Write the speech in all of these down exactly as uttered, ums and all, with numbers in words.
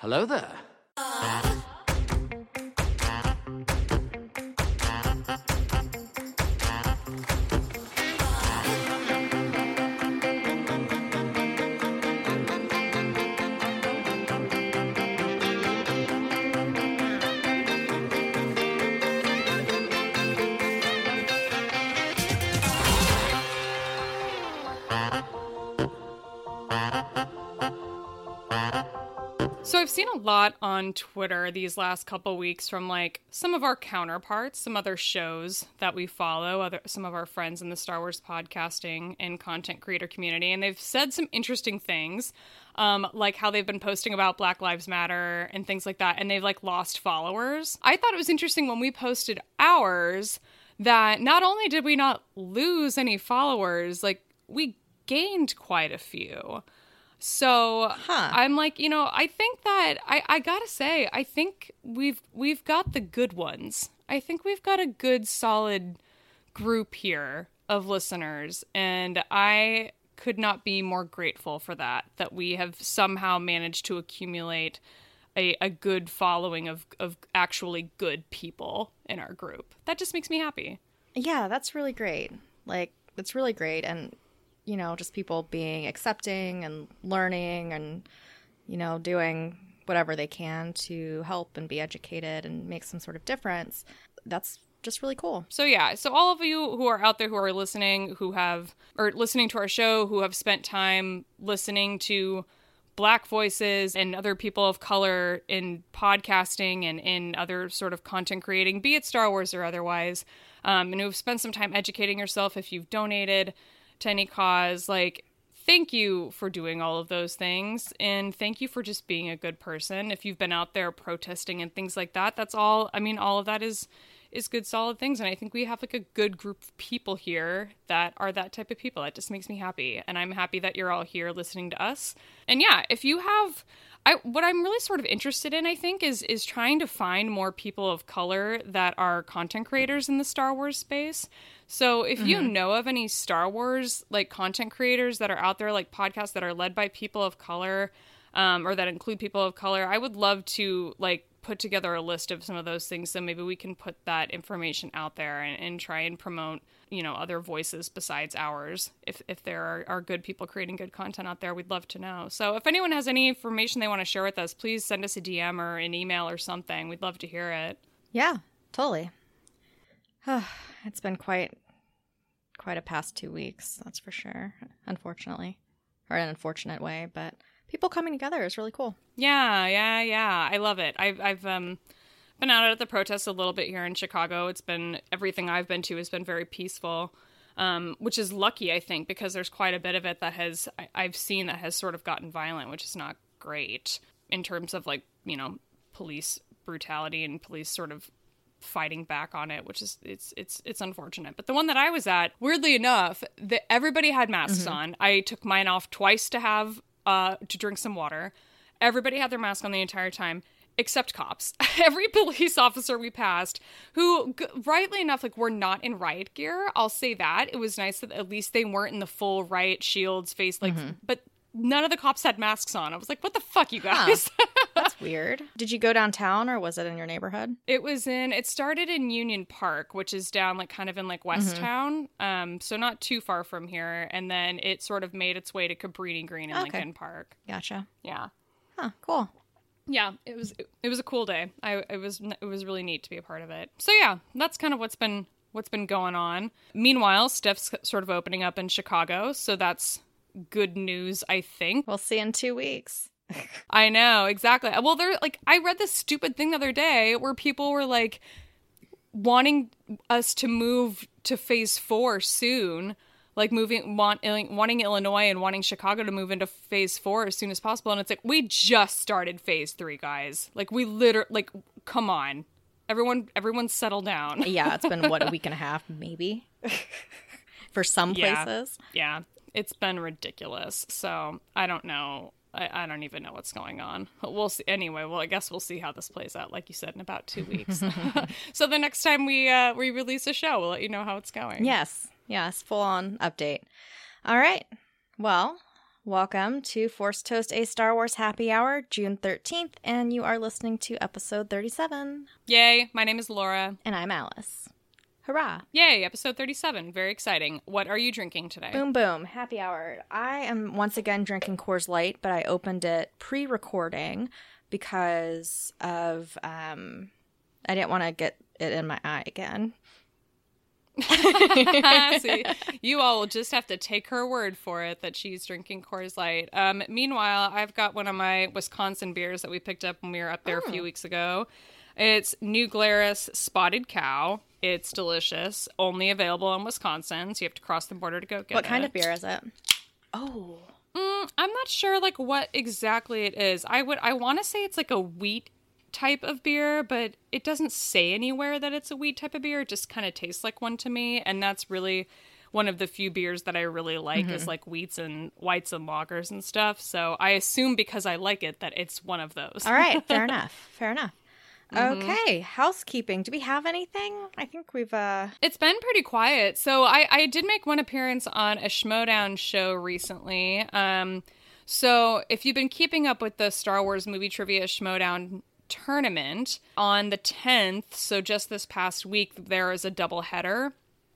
Hello there. So I've seen a lot on Twitter these last couple weeks from like some of our counterparts, some other shows that we follow, other some of our friends in the Star Wars podcasting and content creator community, and they've said some interesting things, um, like how they've been posting about Black Lives Matter and things like that, and they've like lost followers. I thought it was interesting when we posted ours that not only did we not lose any followers, like we gained quite a few. So huh. I'm like, you know, I think that I, I gotta say, I think we've we've got the good ones. I think we've got a good, solid group here of listeners, and I could not be more grateful for that. That we have somehow managed to accumulate a, a good following of of actually good people in our group. That just makes me happy. Yeah, that's really great. Like, it's really great, and you know, just people being accepting and learning and, you know, doing whatever they can to help and be educated and make some sort of difference. That's just really cool. So yeah, so all of you who are out there who are listening, who have, or listening to our show, who have spent time listening to Black voices and other people of color in podcasting and in other sort of content creating, be it Star Wars or otherwise, um, and who've spent some time educating yourself, if you've donated to any cause, like, thank you for doing all of those things, and thank you for just being a good person. If you've been out there protesting and things like that, that's all, I mean, all of that is is good, solid things, and I think we have, like, a good group of people here that are that type of people. It just makes me happy, and I'm happy that you're all here listening to us. And yeah, if you have, I what I'm really sort of interested in, I think, is is trying to find more people of color that are content creators in the Star Wars space. So if mm-hmm. you know of any Star Wars, like, content creators that are out there, like podcasts that are led by people of color, um, or that include people of color, I would love to, like, put together a list of some of those things, so maybe we can put that information out there and, and try and promote, you know, other voices besides ours. If if there are, are good people creating good content out there, we'd love to know. So if anyone has any information they want to share with us, please send us a D M or an email or something. We'd love to hear it. Yeah, totally. It's been quite quite a past two weeks, that's for sure, unfortunately. Or in an unfortunate way, but people coming together is really cool. Yeah, yeah, yeah. I love it. I've I've um been out at the protests a little bit here in Chicago. It's been, everything I've been to has been very peaceful, um, which is lucky, I think, because there's quite a bit of it that has, I, I've seen that has sort of gotten violent, which is not great in terms of, like, you know, police brutality and police sort of fighting back on it, which is, it's it's it's unfortunate. But the one that I was at, weirdly enough, that everybody had masks mm-hmm. on. I took mine off twice to have uh to drink some water. Everybody had their mask on the entire time, except cops. Every police officer we passed, who, g- rightly enough, like, were not in riot gear. I'll say that. It was nice that at least they weren't in the full riot shields, face, like, mm-hmm. but none of the cops had masks on. I was like, what the fuck, you guys? Huh. That's weird. Did you go downtown, or was it in your neighborhood? It was in, it started in Union Park, which is down, like, kind of in, like, West mm-hmm. Town. Um, so not too far from here. And then it sort of made its way to Cabrini Green and okay. Lincoln Park. Gotcha. Yeah. Huh, cool. Yeah, it was it, it was a cool day. I it was it was really neat to be a part of it. So yeah, that's kind of what's been what's been going on. Meanwhile, stuff's sort of opening up in Chicago, so that's good news, I think. We'll see in two weeks. I know, exactly. Well, there, like, I read this stupid thing the other day where people were, like, wanting us to move to phase four soon, like, moving, want, wanting Illinois and wanting Chicago to move into phase four as soon as possible. And it's like, we just started phase three, guys. Like, we literally, like, come on. Everyone, everyone settle down. Yeah, it's been, what, a week and a half, maybe? For some places. Yeah, yeah, it's been ridiculous. So, I don't know. I, I don't even know what's going on. We'll see. Anyway, well, I guess we'll see how this plays out, like you said, in about two weeks. So the next time we uh, we release a show, we'll let you know how it's going. Yes. Yes. Full on update. All right. Well, Welcome to Force Toast, a Star Wars Happy Hour, June thirteenth, and you are listening to episode thirty-seven. Yay, my name is Laura. And I'm Alice. Hurrah. Yay, episode thirty-seven. Very exciting. What are you drinking today? Boom, boom. Happy hour. I am once again drinking Coors Light, but I opened it pre-recording because of, um, I didn't want to get it in my eye again. See, you all will just have to take her word for it that she's drinking Coors Light. Um, meanwhile, I've got one of my Wisconsin beers that we picked up when we were up there mm. a few weeks ago. It's New Glarus Spotted Cow. It's delicious. Only available in Wisconsin, so you have to cross the border to go get it. What kind of beer is it? Oh. Mm, I'm not sure, like, what exactly it is. I would, I want to say it's like a wheat type of beer, but it doesn't say anywhere that it's a wheat type of beer. It just kind of tastes like one to me, and that's really one of the few beers that I really like mm-hmm. is like wheats and whites and lagers and stuff. So I assume because I like it that it's one of those. All right, fair enough. Fair enough. Mm-hmm. Okay, housekeeping. Do we have anything? I think we've, uh... It's been pretty quiet. So I, I did make one appearance on a Schmodown show recently. Um, so if you've been keeping up with the Star Wars Movie Trivia Schmodown tournament, on the tenth, so just this past week, there is a doubleheader.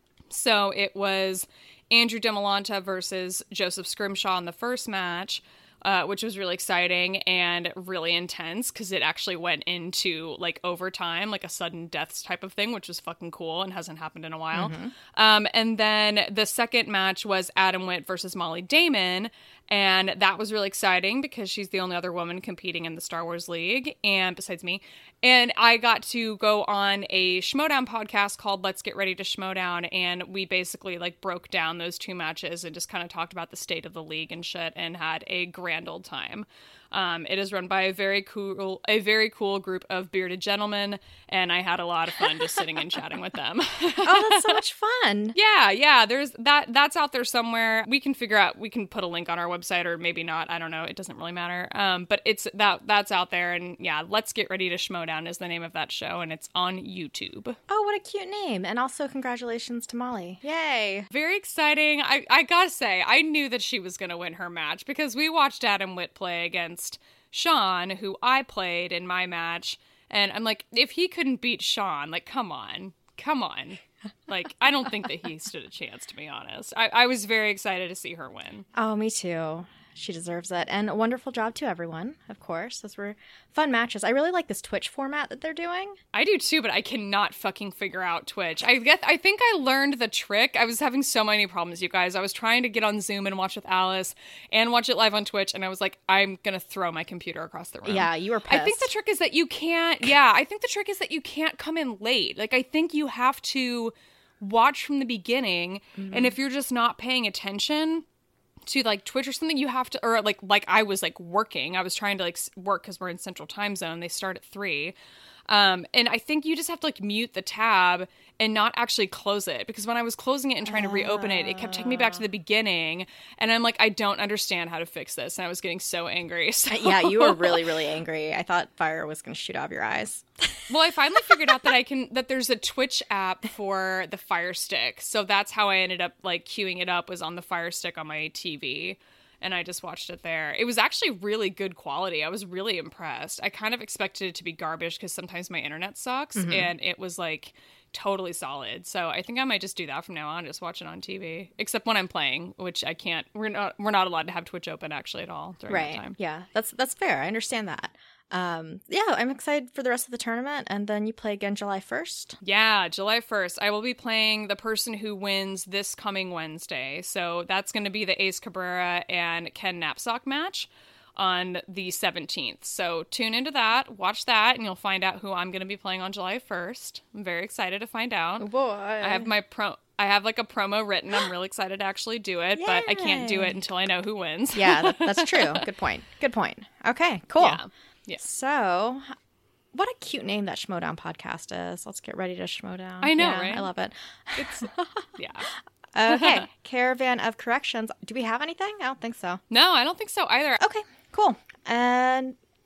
So it was Andrew DeMolanta versus Joseph Scrimshaw in the first match, Uh, which was really exciting and really intense because it actually went into like overtime, like a sudden deaths type of thing, which was fucking cool and hasn't happened in a while. Mm-hmm. Um, and then the second match was Adam Witt versus Molly Damon. And that was really exciting because she's the only other woman competing in the Star Wars League, and besides me. And I got to go on a Schmodown podcast called Let's Get Ready to Schmodown, and we basically like broke down those two matches and just kind of talked about the state of the league and shit, and had a grand old time. Um, it is run by a very cool, a very cool group of bearded gentlemen, and I had a lot of fun just sitting and chatting with them. Oh, that's so much fun! Yeah, yeah. There's that. That's out there somewhere. We can figure out. We can put a link on our website, or maybe not. I don't know. It doesn't really matter. Um, but it's that that's out there, and yeah, Let's Get Ready to Schmodown is the name of that show, and it's on YouTube. Oh, what a cute name! And also, congratulations to Molly! Yay! Very exciting. I I gotta say, I knew that she was gonna win her match because we watched Adam Witt play against Sean, who I played in my match, and I'm like, if he couldn't beat Sean, like, come on, come on. Like, I don't think that he stood a chance, to be honest. I, I was very excited to see her win. Oh, me too. She deserves it. And a wonderful job to everyone, of course. Those were fun matches. I really like this Twitch format that they're doing. I do too, but I cannot fucking figure out Twitch. I get. I think I learned the trick. I was having so many problems, you guys. I was trying to get on Zoom and watch with Alice and watch it live on Twitch, and I was like, I'm going to throw my computer across the room. Yeah, you were pissed. I think the trick is that you can't, yeah, I think the trick is that you can't come in late. Like, I think you have to watch from the beginning, mm-hmm. and if you're just not paying attention to like Twitch or something, you have to, or like like I was like working. I was trying to like work because we're in Central Time Zone. They start at three. Um, and I think you just have to like mute the tab and not actually close it, because when I was closing it and trying to reopen it, it kept taking me back to the beginning, and I'm like, I don't understand how to fix this, and I was getting so angry. So. Yeah, you were really, really angry. I thought fire was going to shoot out of your eyes. Well, I finally figured out that I can that there's a Twitch app for the Fire Stick, so that's how I ended up like queuing it up, was on the Fire Stick on my T V. And I just watched it there. It was actually really good quality. I was really impressed. I kind of expected it to be garbage because sometimes my internet sucks, mm-hmm. and it was like totally solid. So I think I might just do that from now on, just watch it on T V. Except when I'm playing, which I can't. We're not. We're not allowed to have Twitch open actually at all during right. that time. Yeah, that's that's fair. I understand that. Um, yeah, I'm excited for the rest of the tournament, and then you play again July first. Yeah, July first. I will be playing the person who wins this coming Wednesday. So that's going to be the Ace Cabrera and Ken Knapsack match on the seventeenth. So tune into that, watch that, and you'll find out who I'm going to be playing on July first. I'm very excited to find out. Oh boy. I have my pro... I have like a promo written. I'm really excited to actually do it, Yay. But I can't do it until I know who wins. Yeah, that, that's true. Good point. Good point. Okay, cool. Yeah. Yeah. So, what a cute name that Schmodown podcast is. Let's get ready to Schmodown. I know, yeah, right? I love it. It's, yeah. Okay, Caravan of Corrections. Do we have anything? I don't think so. No, I don't think so either. Okay, cool. And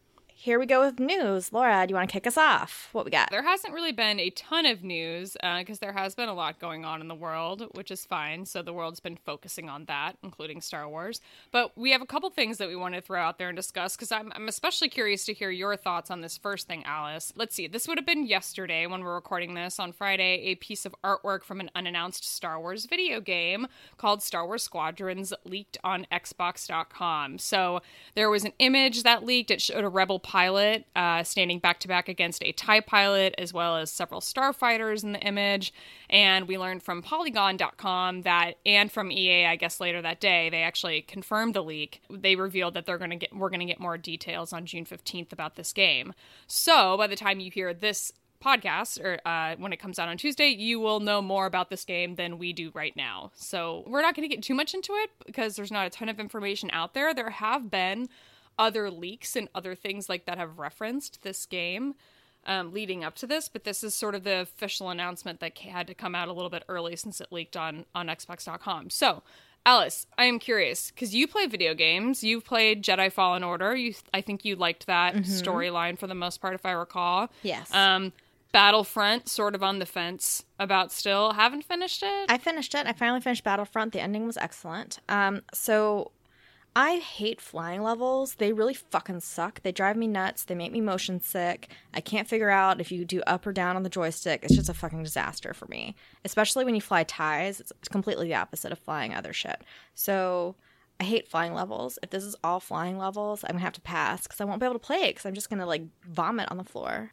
here we go with news. Laura, do you want to kick us off? What we got? There hasn't really been a ton of news because uh, there has been a lot going on in the world, which is fine. So the world's been focusing on that, including Star Wars. But we have a couple things that we want to throw out there and discuss because I'm, I'm especially curious to hear your thoughts on this first thing, Alice. Let's see. This would have been yesterday when we're recording this on Friday, a piece of artwork from an unannounced Star Wars video game called Star Wars Squadrons leaked on Xbox dot com. So there was an image that leaked. It showed a Rebel pilot uh, standing back-to-back against a TIE pilot, as well as several starfighters in the image. And we learned from Polygon dot com that, and from E A, I guess later that day, they actually confirmed the leak. They revealed that they're going to get, we're going to get more details on June fifteenth about this game. So by the time you hear this podcast, or uh, when it comes out on Tuesday, you will know more about this game than we do right now. So we're not going to get too much into it because there's not a ton of information out there. There have been other leaks and other things like that have referenced this game um, leading up to this, but this is sort of the official announcement that had to come out a little bit early since it leaked on, on Xbox dot com. So, Alice, I am curious, because you play video games. You've played Jedi Fallen Order. You, I think you liked that mm-hmm. storyline for the most part, if I recall. Yes. Um, Battlefront, sort of on the fence about still. Haven't finished it? I finished it. I finally finished Battlefront. The ending was excellent. Um, so... I hate flying levels. They really fucking suck. They drive me nuts. They make me motion sick. I can't figure out if you do up or down on the joystick. It's just a fucking disaster for me. Especially when you fly ties. It's completely the opposite of flying other shit. So I hate flying levels. If this is all flying levels, I'm going to have to pass because I won't be able to play it because I'm just going to like vomit on the floor.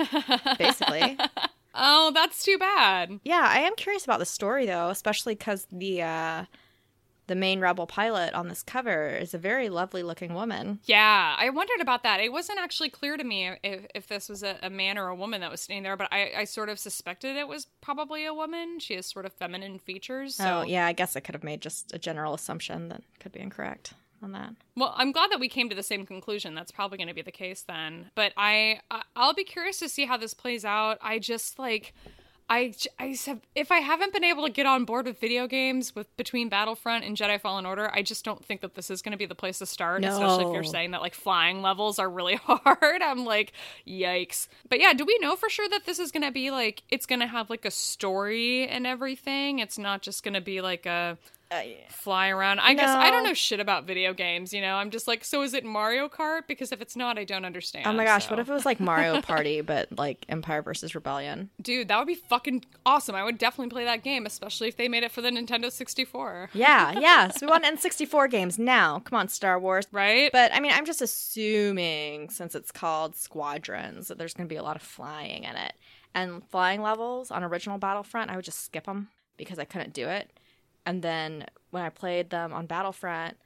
Basically. Oh, that's too bad. Yeah, I am curious about the story though, especially because the... Uh, The main Rebel pilot on this cover is a very lovely looking woman. Yeah, I wondered about that. It wasn't actually clear to me if, if this was a, a man or a woman that was standing there, but I, I sort of suspected it was probably a woman. She has sort of feminine features. So. Oh, yeah, I guess I could have made just a general assumption that could be incorrect on that. Well, I'm glad that we came to the same conclusion. That's probably going to be the case then. But I, I'll be curious to see how this plays out. I just, like... I, I have, if I haven't been able to get on board with video games with between Battlefront and Jedi Fallen Order, I just don't think that this is going to be the place to start, no. especially if you're saying that like flying levels are really hard. I'm like, yikes. But yeah, do we know for sure that this is going to be like, it's going to have like a story and everything? It's not just going to be like a... Uh, yeah. fly around. I no. guess I don't know shit about video games, you know? I'm just like, so is it Mario Kart? Because if it's not, I don't understand. Oh my gosh, so. What if it was like Mario Party, but like Empire versus Rebellion? Dude, that would be fucking awesome. I would definitely play that game, especially if they made it for the Nintendo sixty-four. Yeah, yeah. So we want N sixty-four games now. Come on, Star Wars. Right? But I mean, I'm just assuming, since it's called Squadrons, that there's going to be a lot of flying in it. And flying levels on original Battlefront, I would just skip them because I couldn't do it. And then when I played them on Battlefront,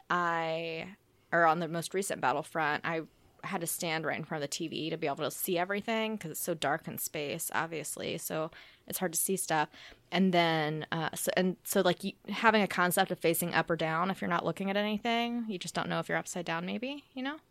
I, or on the most recent Battlefront, I had to stand right in front of the T V to be able to see everything because it's so dark in space, obviously. So it's hard to see stuff. And then, uh, so, and so like you, having a concept of facing up or down, if you're not looking at anything, you just don't know if you're upside down, maybe, you know?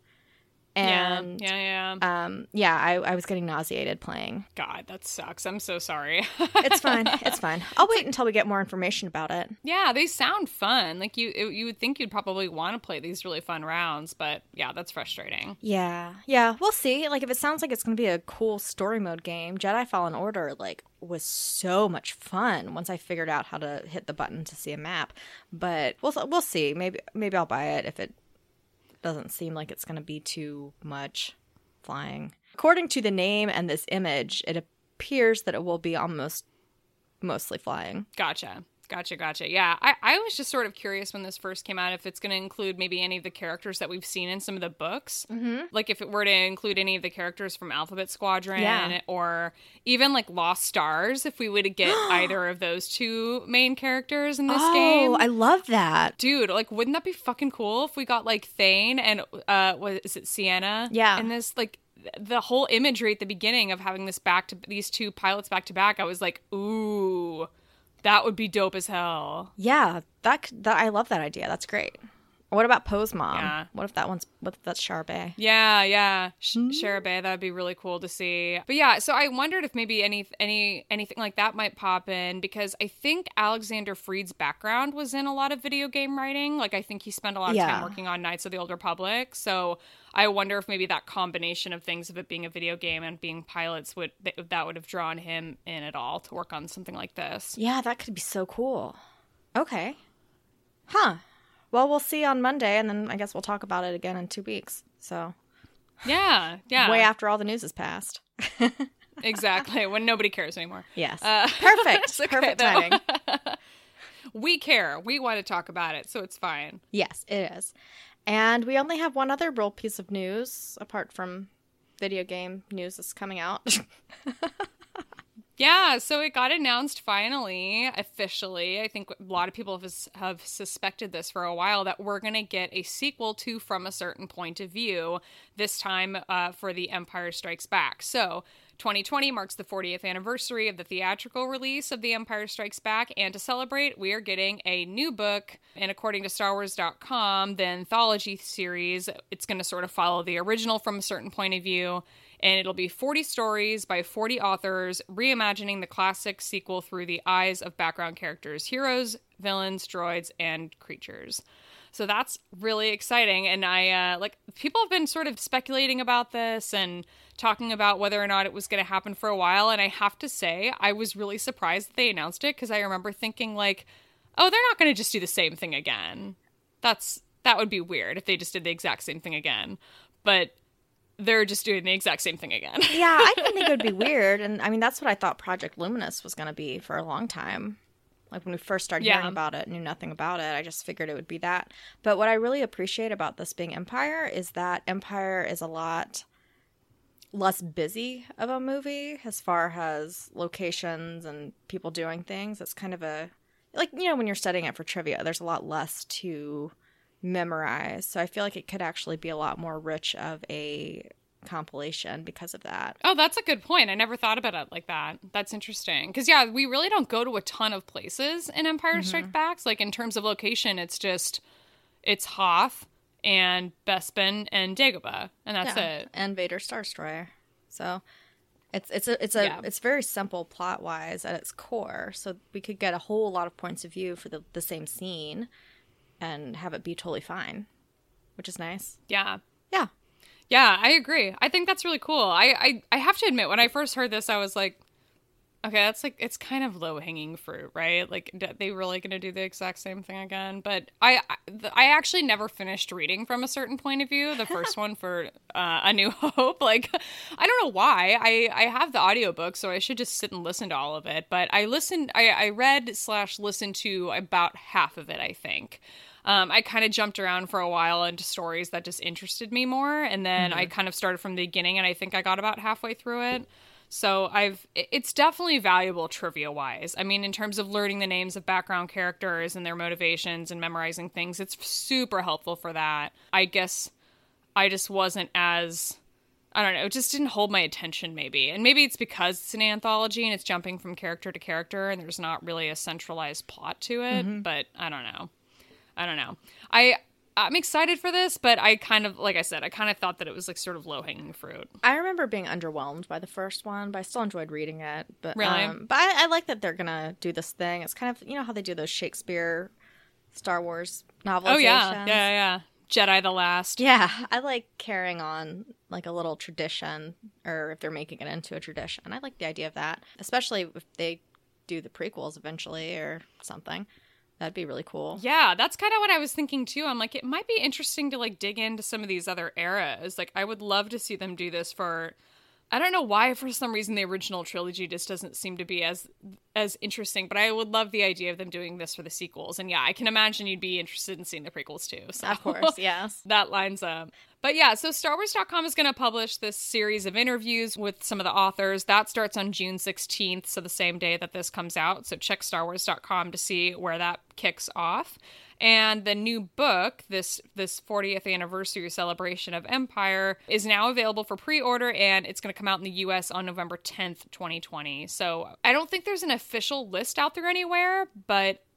And yeah, yeah, yeah. Um, yeah, I, I was getting nauseated playing. God, that sucks. I'm so sorry. It's fine. It's fine. I'll wait until we get more information about it. Yeah, they sound fun. Like you, it, you would think you'd probably want to play these really fun rounds, but yeah, that's frustrating. Yeah, yeah. We'll see. Like if it sounds like it's going to be a cool story mode game, Jedi Fallen Order like was so much fun once I figured out how to hit the button to see a map. But we'll we'll see. Maybe maybe I'll buy it if it doesn't seem like it's going to be too much flying. According to the name and this image, it appears that it will be almost mostly flying. Gotcha. Gotcha, gotcha. Yeah, I, I was just sort of curious when this first came out if it's going to include maybe any of the characters that we've seen in some of the books. Mm-hmm. Like if it were to include any of the characters from Alphabet Squadron yeah. or even like Lost Stars, if we would get either of those two main characters in this oh, game. Oh, I love that. Dude, like wouldn't that be fucking cool if we got like Thane and, uh, what is it, Sienna? Yeah. And this, like, the whole imagery at the beginning of having this back to these two pilots back to back, I was like, ooh, that would be dope as hell. Yeah, that, that I love that idea. That's great. What about Poe's mom? Yeah. What if that one's what if that's Charbet? Yeah, yeah, Sh- mm-hmm. Charbet. That'd be really cool to see. But yeah, so I wondered if maybe any any anything like that might pop in because I think Alexander Freed's background was in a lot of video game writing. Like I think he spent a lot of yeah. time working on Knights of the Old Republic. So I wonder if maybe that combination of things, of it being a video game and being pilots, would that would have drawn him in at all to work on something like this. Yeah, that could be so cool. Okay. Huh. Well, we'll see on Monday, and then I guess we'll talk about it again in two weeks. So. Yeah, yeah. Way after all the news is passed. Exactly, when nobody cares anymore. Yes. Uh, Perfect. okay, Perfect though. timing. We care. We want to talk about it, so it's fine. Yes, it is. And we only have one other real piece of news, apart from video game news that's coming out. Yeah, so it got announced finally, officially. I think a lot of people have, have suspected this for a while, that we're going to get a sequel to From a Certain Point of View, this time uh, for The Empire Strikes Back. So twenty twenty marks the fortieth anniversary of the theatrical release of The Empire Strikes Back, and to celebrate, we are getting a new book. And according to Star Wars dot com, the anthology series, it's going to sort of follow the original From a Certain Point of View, and it'll be forty stories by forty authors, reimagining the classic sequel through the eyes of background characters, heroes, villains, droids, and creatures. So that's really exciting. And I, uh, like, people have been sort of speculating about this and talking about whether or not it was going to happen for a while. And I have to say, I was really surprised that they announced it, because I remember thinking, like, oh, they're not going to just do the same thing again. That's, that would be weird if they just did the exact same thing again. But they're just doing the exact same thing again. Yeah, I didn't think it would be weird. And I mean, that's what I thought Project Luminous was going to be for a long time. Like when we first started Yeah. hearing about it, knew nothing about it. I just figured it would be that. But what I really appreciate about this being Empire is that Empire is a lot less busy of a movie as far as locations and people doing things. It's kind of a, like, you know, when you're studying it for trivia, there's a lot less to memorize. So I feel like it could actually be a lot more rich of a compilation because of that. Oh, that's a good point. I never thought about it like that. That's interesting. Because, yeah, we really don't go to a ton of places in Empire mm-hmm. Strikes Back. Like, in terms of location, it's just, it's Hoth and Bespin and Dagobah. And that's yeah. it. And Vader Star Destroyer. So it's it's a it's a yeah. it's very simple plot wise at its core. So we could get a whole lot of points of view for the, the same scene and have it be totally fine, which is nice. Yeah. Yeah. Yeah, I agree. I think that's really cool. I, I, I have to admit, when I first heard this, I was like, okay, that's like, it's kind of low-hanging fruit, right? Like, are they really going to do the exact same thing again? But I, I, I actually never finished reading From a Certain Point of View, the first one for uh, A New Hope. Like, I don't know why. I, I have the audiobook, so I should just sit and listen to all of it. But I listened, I, I read slash listened to about half of it, I think. Um, I kind of jumped around for a while into stories that just interested me more. And then mm-hmm. I kind of started from the beginning, and I think I got about halfway through it. So I've, it's definitely valuable trivia wise. I mean, in terms of learning the names of background characters and their motivations and memorizing things, it's super helpful for that. I guess I just wasn't as, I don't know, it just didn't hold my attention maybe. And maybe it's because it's an anthology and it's jumping from character to character and there's not really a centralized plot to it. Mm-hmm. But I don't know. I don't know. I, I'm excited for this, but I kind of, like I said, I kind of thought that it was like sort of low-hanging fruit. I remember being underwhelmed by the first one, but I still enjoyed reading it. But really? Um, but I, I like that they're going to do this thing. It's kind of, you know how they do those Shakespeare, Star Wars novelizations? Oh, yeah. Yeah, yeah. Jedi the Last. Yeah. I like carrying on like a little tradition, or if they're making it into a tradition. I like the idea of that, especially if they do the prequels eventually or something. That'd be really cool. Yeah, that's kind of what I was thinking too. I'm like, it might be interesting to like dig into some of these other eras. Like, I would love to see them do this for, I don't know why for some reason the original trilogy just doesn't seem to be as as interesting, but I would love the idea of them doing this for the sequels. And yeah, I can imagine you'd be interested in seeing the prequels too. So of course, yes. That lines up. But yeah, so Star Wars dot com is going to publish this series of interviews with some of the authors. That starts on June sixteenth, so the same day that this comes out. So check Star Wars dot com to see where that kicks off. And the new book, this this fortieth anniversary celebration of Empire, is now available for pre-order, and it's going to come out in the U S on November tenth, twenty twenty. So I don't think there's an official list out there anywhere, but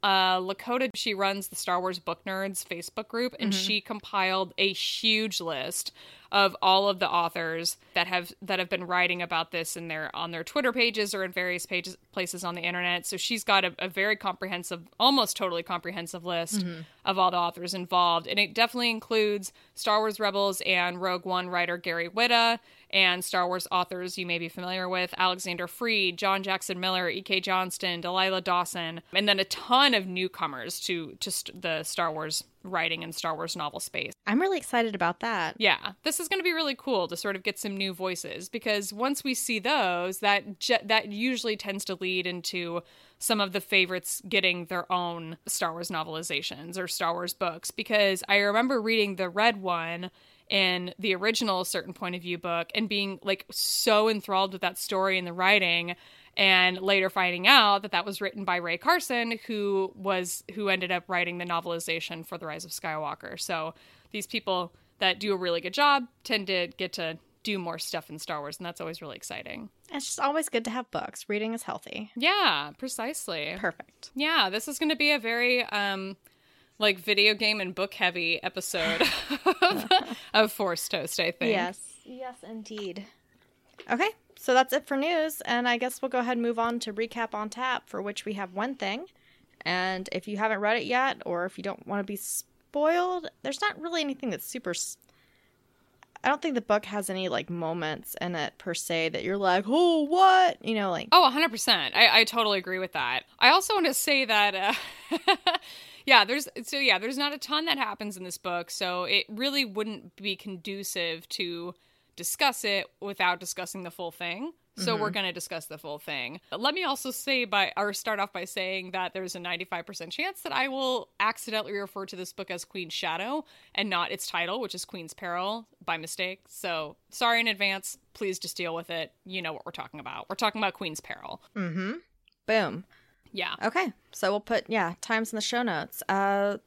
Uh, Lakota, she runs the Star Wars Book Nerds Facebook group, and mm-hmm. she compiled a huge list of all of the authors that have that have been writing about this in their on their Twitter pages or in various pages places on the internet. So she's got a, a very comprehensive, almost totally comprehensive list mm-hmm. of all the authors involved, and it definitely includes Star Wars Rebels and Rogue One writer Gary Whitta, and Star Wars authors you may be familiar with: Alexander Freed, John Jackson Miller, E K. Johnston, Delilah Dawson, and then a ton of newcomers to to st- the Star Wars writing and Star Wars novel space. I'm really excited about that. Yeah, this is going to be really cool to sort of get some new voices, because once we see those, that ge- that usually tends to lead into some of the favorites getting their own Star Wars novelizations or Star Wars books, because I remember reading the Red One in the original Certain Point of View book and being like so enthralled with that story and the writing, and later finding out that that was written by Ray Carson, who was who ended up writing the novelization for The Rise of Skywalker. So these people that do a really good job tend to get to do more stuff in Star Wars, and that's always really exciting. It's just always good to have books. Reading is healthy. Yeah, precisely. Perfect. Yeah, this is going to be a very um like video game and book heavy episode of, of Force Toast, I think. Yes. Yes, indeed. Okay, so that's it for news, and I guess we'll go ahead and move on to Recap on Tap, for which we have one thing. And if you haven't read it yet, or if you don't want to be spoiled, there's not really anything that's super... S- I don't think the book has any, like, moments in it, per se, that you're like, oh, what? You know, like... Oh, one hundred percent. I, I totally agree with that. I also want to say that... Uh, Yeah, there's so yeah, there's not a ton that happens in this book, so it really wouldn't be conducive to discuss it without discussing the full thing. So mm-hmm. we're going to discuss the full thing. Let me also say by or start off by saying that there's a ninety-five percent chance that I will accidentally refer to this book as Queen's Shadow and not its title, which is Queen's Peril, by mistake. So sorry in advance. Please just deal with it. You know what we're talking about. We're talking about Queen's Peril. Mm-hmm. Boom. Yeah. Okay. So we'll put, yeah, times in the show notes. Uh,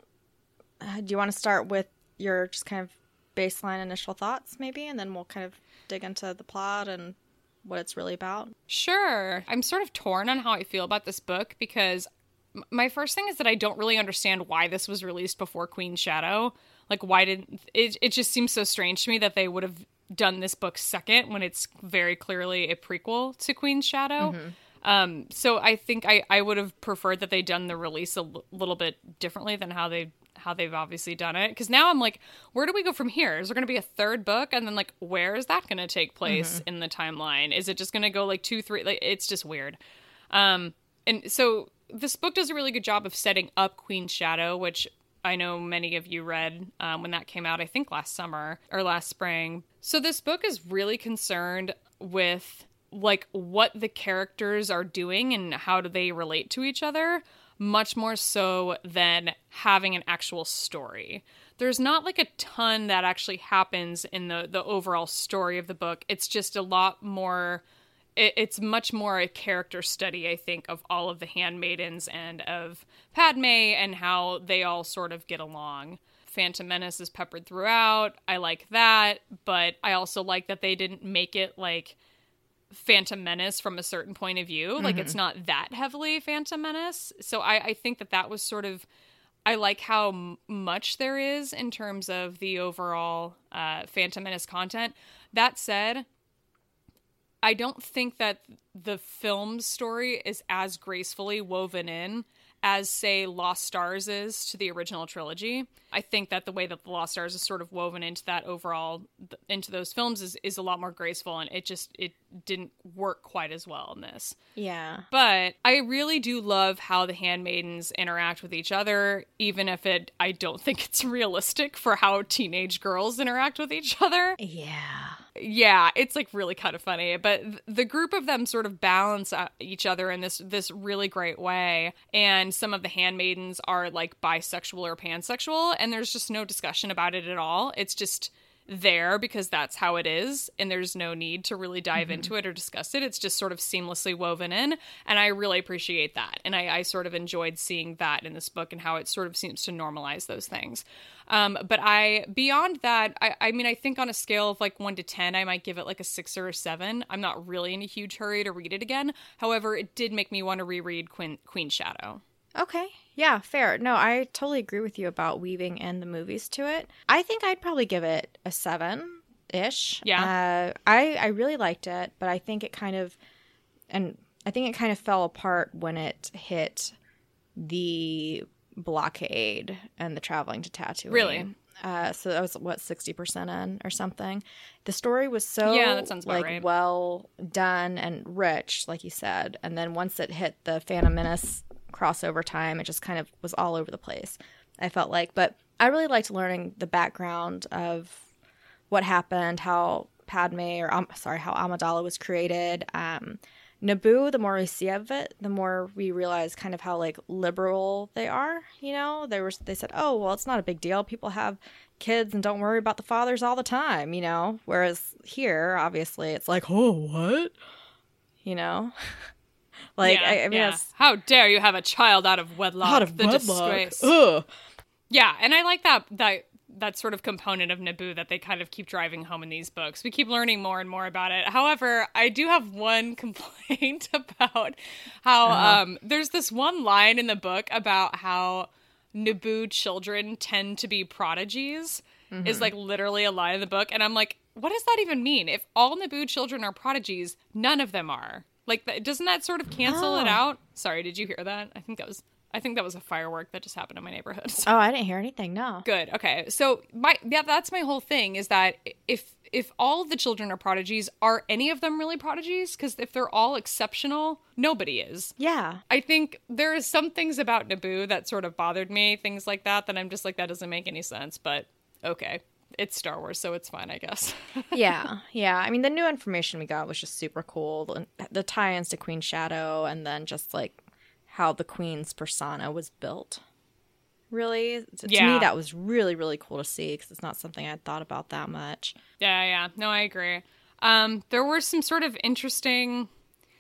do you want to start with your just kind of baseline initial thoughts, maybe? And then we'll kind of dig into the plot and what it's really about? Sure. I'm sort of torn on how I feel about this book, because m- my first thing is that I don't really understand why this was released before Queen's Shadow. Like, why did... It, it just seems so strange to me that they would have done this book second when it's very clearly a prequel to Queen's Shadow. Mm-hmm. Um, so I think I, I would have preferred that they'd done the release a l- little bit differently than how they how they've obviously done it. Because now I'm like, where do we go from here? Is there going to be a third book? And then like, where is that going to take place mm-hmm. in the timeline? Is it just going to go like two, three? Like, it's just weird. Um, and so this book does a really good job of setting up Queen's Shadow, which I know many of you read um, when that came out, I think last summer or last spring. So this book is really concerned with like what the characters are doing and how do they relate to each other, much more so than having an actual story. There's not like a ton that actually happens in the, the overall story of the book. It's just a lot more, it, it's much more a character study, I think, of all of the handmaidens and of Padme and how they all sort of get along. Phantom Menace is peppered throughout. I like that, but I also like that they didn't make it like Phantom Menace from a certain point of view. Mm-hmm. Like, it's not that heavily Phantom Menace. So I, I think that that was sort of, I like how m- much there is in terms of the overall uh, Phantom Menace content. That said, I don't think that the film story is as gracefully woven in as, say, Lost Stars is to the original trilogy. I think that the way that the Lost Stars is sort of woven into that overall, into those films is, is a lot more graceful, and it just, it didn't work quite as well in this. Yeah. But I really do love how the handmaidens interact with each other, even if it, I don't think it's realistic for how teenage girls interact with each other. Yeah. Yeah, it's like really kind of funny, but th- the group of them sort of balance uh, each other in this this really great way. And some of the handmaidens are like bisexual or pansexual, and there's just no discussion about it at all. It's just there because that's how it is, and there's no need to really dive mm-hmm. into it or discuss it. It's just sort of seamlessly woven in, and I really appreciate that. And I, I sort of enjoyed seeing that in this book and how it sort of seems to normalize those things. Um, but I, beyond that, I, I mean, I think on a scale of like one to ten, I might give it like a six or a seven. I'm not really in a huge hurry to read it again. However, it did make me want to reread Queen, Queen's Shadow. Okay. Yeah, fair. No, I totally agree with you about weaving in the movies to it. I think I'd probably give it a seven ish. Yeah. Uh, I I really liked it, but I think it kind of, and I think it kind of fell apart when it hit the blockade and the traveling to Tatooine. Really? Uh, so that was what, sixty percent in or something. The story was so Yeah, that sounds about like right. well done and rich, like you said. And then once it hit the Phantom Menace crossover time, it just kind of was all over the place, I felt like. But I really liked learning the background of what happened, how Padme, or um, sorry, how Amidala was created. Um, Naboo, the more we see of it, the more we realize kind of how like liberal they are. You know, they were they said, oh well, it's not a big deal. People have kids and don't worry about the fathers all the time. You know, whereas here, obviously, it's like, oh what, you know. Like, yeah, I, I mean, yeah. that's How dare you have a child out of wedlock? out of the wedlock. disgrace. Ugh. Yeah, and I like that that that sort of component of Naboo that they kind of keep driving home in these books. We keep learning more and more about it. However, I do have one complaint about how Uh-huh. um, there's this one line in the book about how Naboo children tend to be prodigies. Mm-hmm. Is like literally a line in the book, and I'm like, what does that even mean? If all Naboo children are prodigies, none of them are. Like, th- doesn't that sort of cancel Oh. it out? Sorry, did you hear that? I think that was I think that was a firework that just happened in my neighborhood. Oh, I didn't hear anything. No. Good. Okay. So my yeah, that's my whole thing is that if if all of the children are prodigies, are any of them really prodigies? Because if they're all exceptional, nobody is. Yeah. I think there is some things about Naboo that sort of bothered me, things like that, that I'm just like, that doesn't make any sense. But okay, it's Star Wars, so it's fine, I guess. Yeah, yeah. I mean, the new information we got was just super cool. The, the tie-ins to Queen Shadow, and then just like how the Queen's persona was built. Really, to Yeah. me, that was really, really cool to see because it's not something I'd thought about that much. Yeah, yeah. No, I agree. Um, there were some sort of interesting,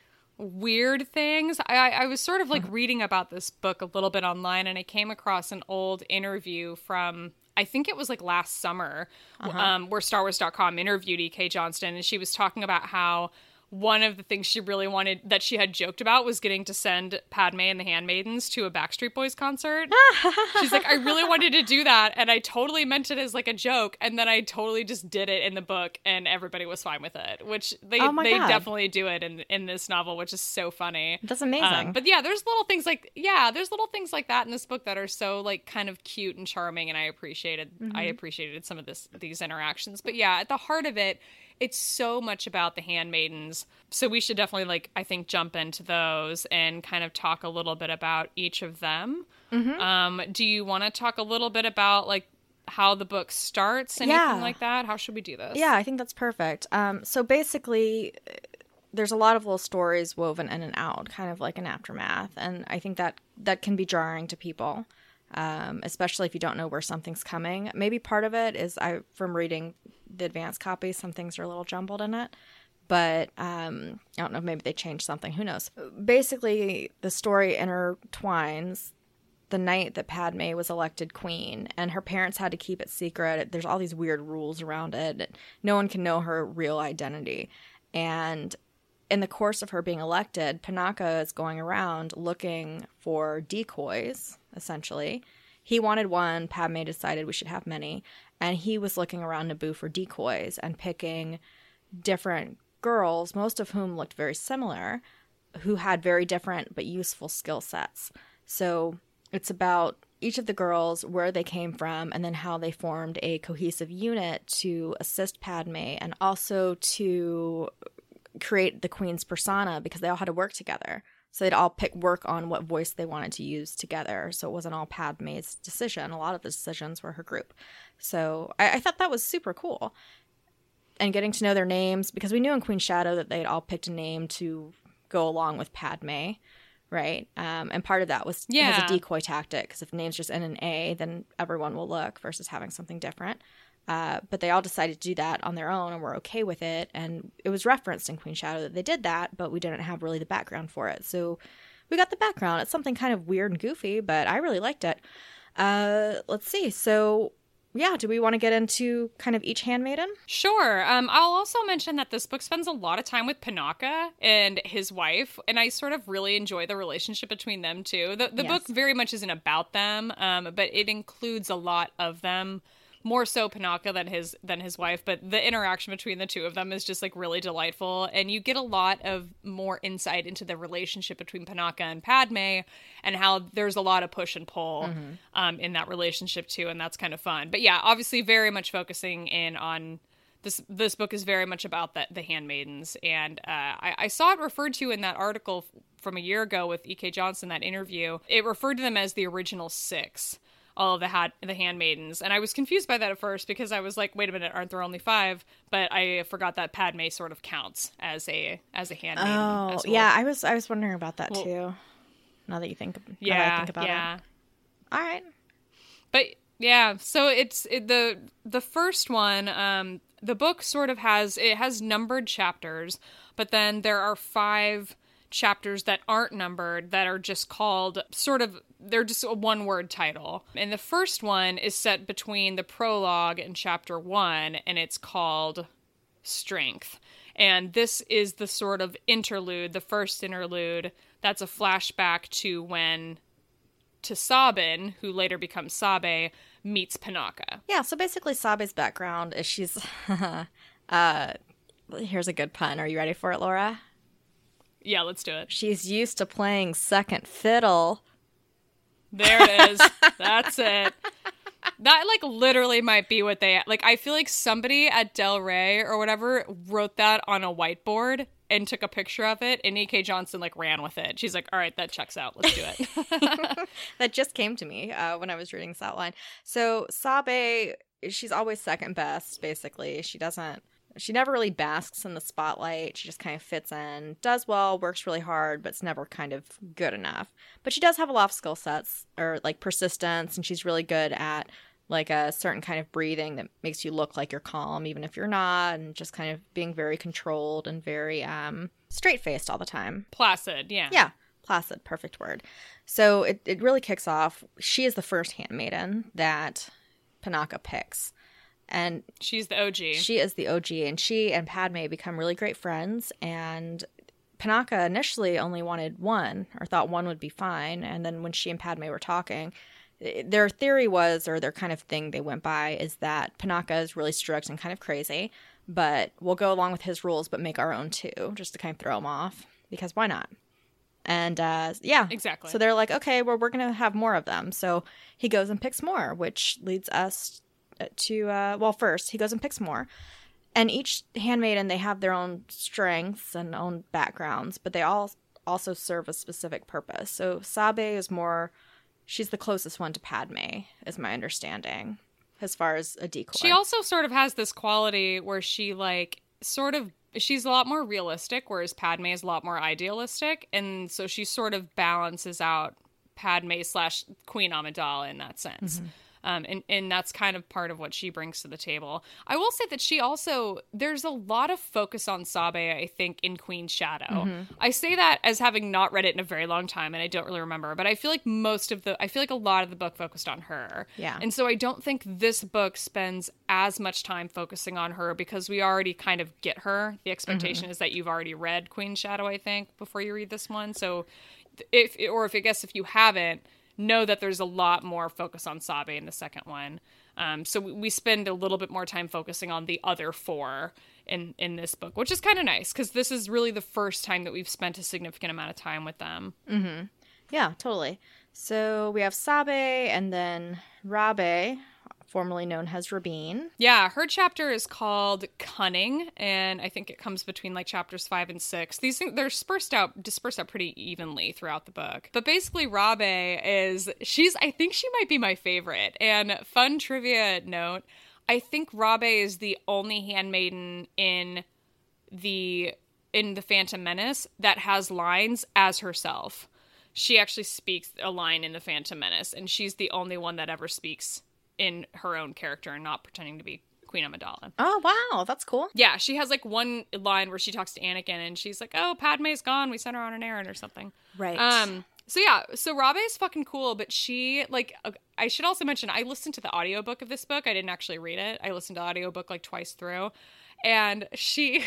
weird things. I, I was sort of like reading about this book a little bit online, and I came across an old interview from, I think it was like last summer, Uh-huh. um, where Star Wars dot com interviewed E K Johnston, and she was talking about how one of the things she really wanted, that she had joked about, was getting to send Padme and the Handmaidens to a Backstreet Boys concert. She's like, I really wanted to do that, and I totally meant it as like a joke, and then I totally just did it in the book, and everybody was fine with it. Which they Oh my they God. definitely do it in in this novel, which is so funny. That's amazing. Um, but yeah, there's little things like yeah, there's little things like that in this book that are so like kind of cute and charming, and I appreciated Mm-hmm. I appreciated some of this these interactions. But yeah, at the heart of it, it's so much about the handmaidens. So we should definitely like I think jump into those and kind of talk a little bit about each of them. Mm-hmm. Um, do you want to talk a little bit about like how the book starts, anything Yeah. like that? How should we do this? Yeah, I think that's perfect. Um, so basically, there's a lot of little stories woven in and out, kind of like an aftermath, and I think that that can be jarring to people, um, especially if you don't know where something's coming. Maybe part of it is I from reading the advanced copy, some things are a little jumbled in it, but um, I don't know. Maybe they changed something. Who knows? Basically, the story intertwines the night that Padme was elected queen, and her parents had to keep it secret. There's all these weird rules around it. No one can know her real identity. And in the course of her being elected, Panaka is going around looking for decoys, essentially. He wanted one. Padme decided we should have many. And he was looking around Naboo for decoys and picking different girls, most of whom looked very similar, who had very different but useful skill sets. So it's about each of the girls, where they came from, and then how they formed a cohesive unit to assist Padme and also to create the queen's persona, because they all had to work together. So they'd all pick work on what voice they wanted to use together. So it wasn't all Padme's decision. A lot of the decisions were her group. So I, I thought that was super cool. And getting to know their names, because we knew in Queen Shadow that they'd all picked a name to go along with Padme, right? Um, and part of that was Yeah. as a decoy tactic, because if the name's just N and A, then everyone will look versus having something different. Uh, but they all decided to do that on their own and were okay with it. And it was referenced in Queen Shadow that they did that, but we didn't have really the background for it. So we got the background. It's something kind of weird and goofy, but I really liked it. Uh, let's see. So yeah, do we want to get into kind of each handmaiden? Sure. Um, I'll also mention that this book spends a lot of time with Panaka and his wife, and I sort of really enjoy the relationship between them too. The the Yes. book very much isn't about them, um, but it includes a lot of them. More so Panaka than his than his wife, but the interaction between the two of them is just like really delightful, and you get a lot of more insight into the relationship between Panaka and Padme, and how there's a lot of push and pull mm-hmm. um, in that relationship too, and that's kind of fun. But yeah, obviously very much focusing in on this. This book is very much about the the handmaidens, and uh, I, I saw it referred to in that article from a year ago with E K. Johnson, that interview. It referred to them as the original six. All of the had the handmaidens, and I was confused by that at first because I was like, "Wait a minute, aren't there only five?" But I forgot that Padme sort of counts as a as a handmaiden. Oh, as well. yeah, I was I was wondering about that well, too. Now that you think, now yeah, that I think about yeah. it. All right, but yeah, so it's it, the the first one. Um, the book sort of has it has numbered chapters, but then there are five chapters that aren't numbered that are just called sort of they're just a one word title, and the first one is set between the prologue and chapter one, and it's called Strength, and this is the sort of interlude, the first interlude that's a flashback to when Tisabin, who later becomes Sabe, meets Panaka. Yeah, so basically Sabe's background is she's uh here's a good pun. Are you ready for it, Laura? Yeah, let's do it. She's used to playing second fiddle. There it is. That's it. That, like, literally might be what they... Like, I feel like somebody at Del Rey or whatever wrote that on a whiteboard and took a picture of it, and E K. Johnson, like, ran with it. She's like, all right, that checks out. Let's do it. That just came to me uh, when I was reading this outline. So, Sabe, she's always second best, basically. She doesn't... She never really basks in the spotlight. She just kind of fits in, does well, works really hard, but it's never kind of good enough. But she does have a lot of skill sets, or like persistence, and she's really good at like a certain kind of breathing that makes you look like you're calm, even if you're not, and just kind of being very controlled and very um, straight-faced all the time. Placid, yeah. Yeah, placid, perfect word. So it, it really kicks off. She is the first handmaiden that Panaka picks. And she's the O G. She is the O G, and she and Padme become really great friends. And Panaka initially only wanted one, or thought one would be fine. And then when she and Padme were talking, their theory was, or their kind of thing they went by, is that Panaka is really strict and kind of crazy, but we'll go along with his rules, but make our own too, just to kind of throw him off, because why not? And uh, yeah, exactly. So they're like, okay, well, we're going to have more of them. So he goes and picks more, which leads us to uh well first he goes and picks more, and each handmaiden, they have their own strengths and own backgrounds, but they all also serve a specific purpose. So Sabe is more, she's the closest one to Padme, is my understanding, as far as a decoy. She also sort of has this quality where she like sort of she's a lot more realistic, whereas Padme is a lot more idealistic, and so she sort of balances out Padme slash Queen Amidala in that sense. Mm-hmm. Um, and, and that's kind of part of what she brings to the table. I will say that she also, there's a lot of focus on Sabe, I think, in Queen's Shadow. Mm-hmm. I say that as having not read it in a very long time, and I don't really remember, but I feel like most of the, I feel like a lot of the book focused on her. Yeah. And so I don't think this book spends as much time focusing on her, because we already kind of get her. The expectation mm-hmm. is that you've already read Queen's Shadow, I think, before you read this one. So if, or if I guess if you haven't, know that there's a lot more focus on Sabe in the second one. Um, so we spend a little bit more time focusing on the other four in, in this book, which is kind of nice, because this is really the first time that we've spent a significant amount of time with them. Mm-hmm. Yeah, totally. So we have Sabe, and then Rabe, formerly known as Rabine. Yeah, her chapter is called Cunning, and I think it comes between like chapters five and six. These things, they're dispersed out, dispersed out pretty evenly throughout the book. But basically, Rabe is, she's, I think she might be my favorite. And fun trivia note, I think Rabe is the only handmaiden in the, in the Phantom Menace that has lines as herself. She actually speaks a line in the Phantom Menace, and she's the only one that ever speaks in her own character and not pretending to be Queen Amidala. Oh, wow. That's cool. Yeah, she has like one line where she talks to Anakin, and she's like, oh, Padme's gone. We sent her on an errand or something. Right. Um, So yeah, so Rabe is fucking cool, but she, like, uh, I should also mention, I listened to the audiobook of this book. I didn't actually read it. I listened to the audiobook like twice through. And she,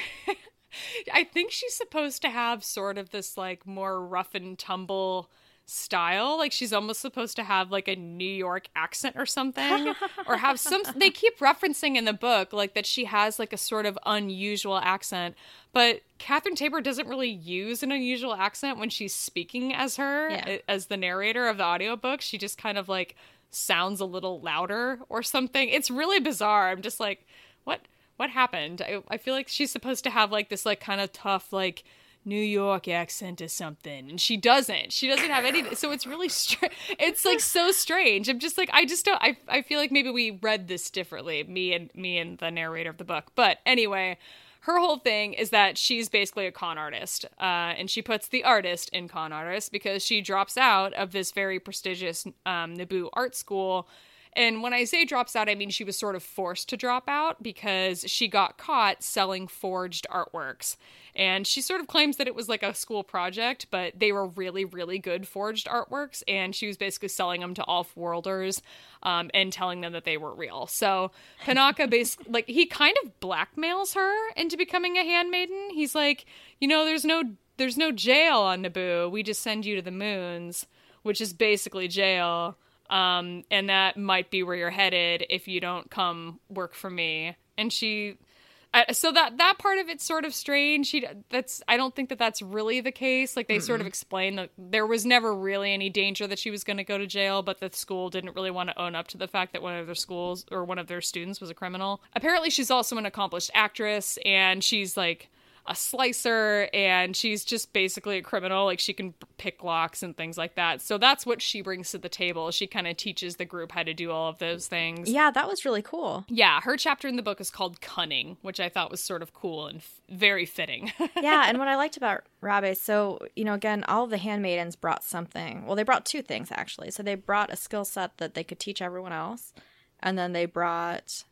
I think she's supposed to have sort of this like more rough and tumble style. Like she's almost supposed to have like a New York accent or something, or have some, they keep referencing in the book like that she has like a sort of unusual accent, but Catherine Tabor doesn't really use an unusual accent when she's speaking as her, Yeah. as the narrator of the audiobook. She just kind of like sounds a little louder or something. It's really bizarre. I'm just like, what what happened? I, I feel like she's supposed to have like this like kind of tough like New York accent or something, and she doesn't. She doesn't have any. So it's really strange. It's like so strange. I'm just like, I just don't. I I feel like maybe we read this differently, me and me and the narrator of the book. But anyway, her whole thing is that she's basically a con artist, uh, and she puts the artist in con artist because she drops out of this very prestigious um, Naboo art school. And when I say drops out, I mean she was sort of forced to drop out because she got caught selling forged artworks. And she sort of claims that it was like a school project, but they were really, really good forged artworks. And she was basically selling them to off-worlders um, and telling them that they were real. So Panaka basically, like, he kind of blackmails her into becoming a handmaiden. He's like, you know, there's no, there's no jail on Naboo. We just send you to the moons, which is basically jail. Um, and that might be where you're headed if you don't come work for me. And she, uh, so that, that part of it's sort of strange. She, that's, I don't think that that's really the case. Like they Mm-mm. sort of explain that there was never really any danger that she was going to go to jail, but the school didn't really want to own up to the fact that one of their schools or one of their students was a criminal. Apparently she's also an accomplished actress, and she's like a slicer, and she's just basically a criminal. Like she can pick locks and things like that. So that's what she brings to the table. She kind of teaches the group how to do all of those things. Yeah, that was really cool. Yeah, her chapter in the book is called Cunning, which I thought was sort of cool and f- very fitting. Yeah, and what I liked about Rabe, so, you know, again, all of the handmaidens brought something. Well, they brought two things, actually. So they brought a skill set that they could teach everyone else, and then they brought,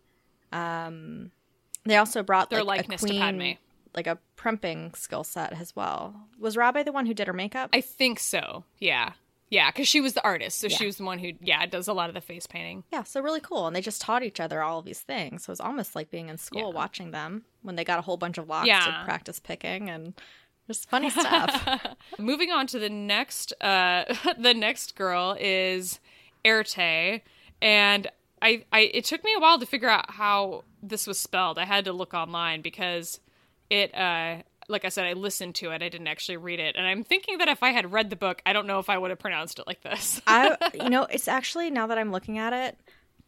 um, they also brought their like, likeness a queen, to Padme. Like a primping skill set as well. Was Rabe the one who did her makeup? I think so. Yeah. Yeah, because she was the artist. So yeah. she was the one who, yeah, does a lot of the face painting. Yeah, so really cool. And they just taught each other all of these things. So it was almost like being in school yeah. watching them when they got a whole bunch of locks yeah. to practice picking, and just funny stuff. Moving on to the next, uh, the next girl is Erte. And I, I, it took me a while to figure out how this was spelled. I had to look online because it, uh, like I said, I listened to it. I didn't actually read it. And I'm thinking that if I had read the book, I don't know if I would have pronounced it like this. I, you know, it's actually, now that I'm looking at it,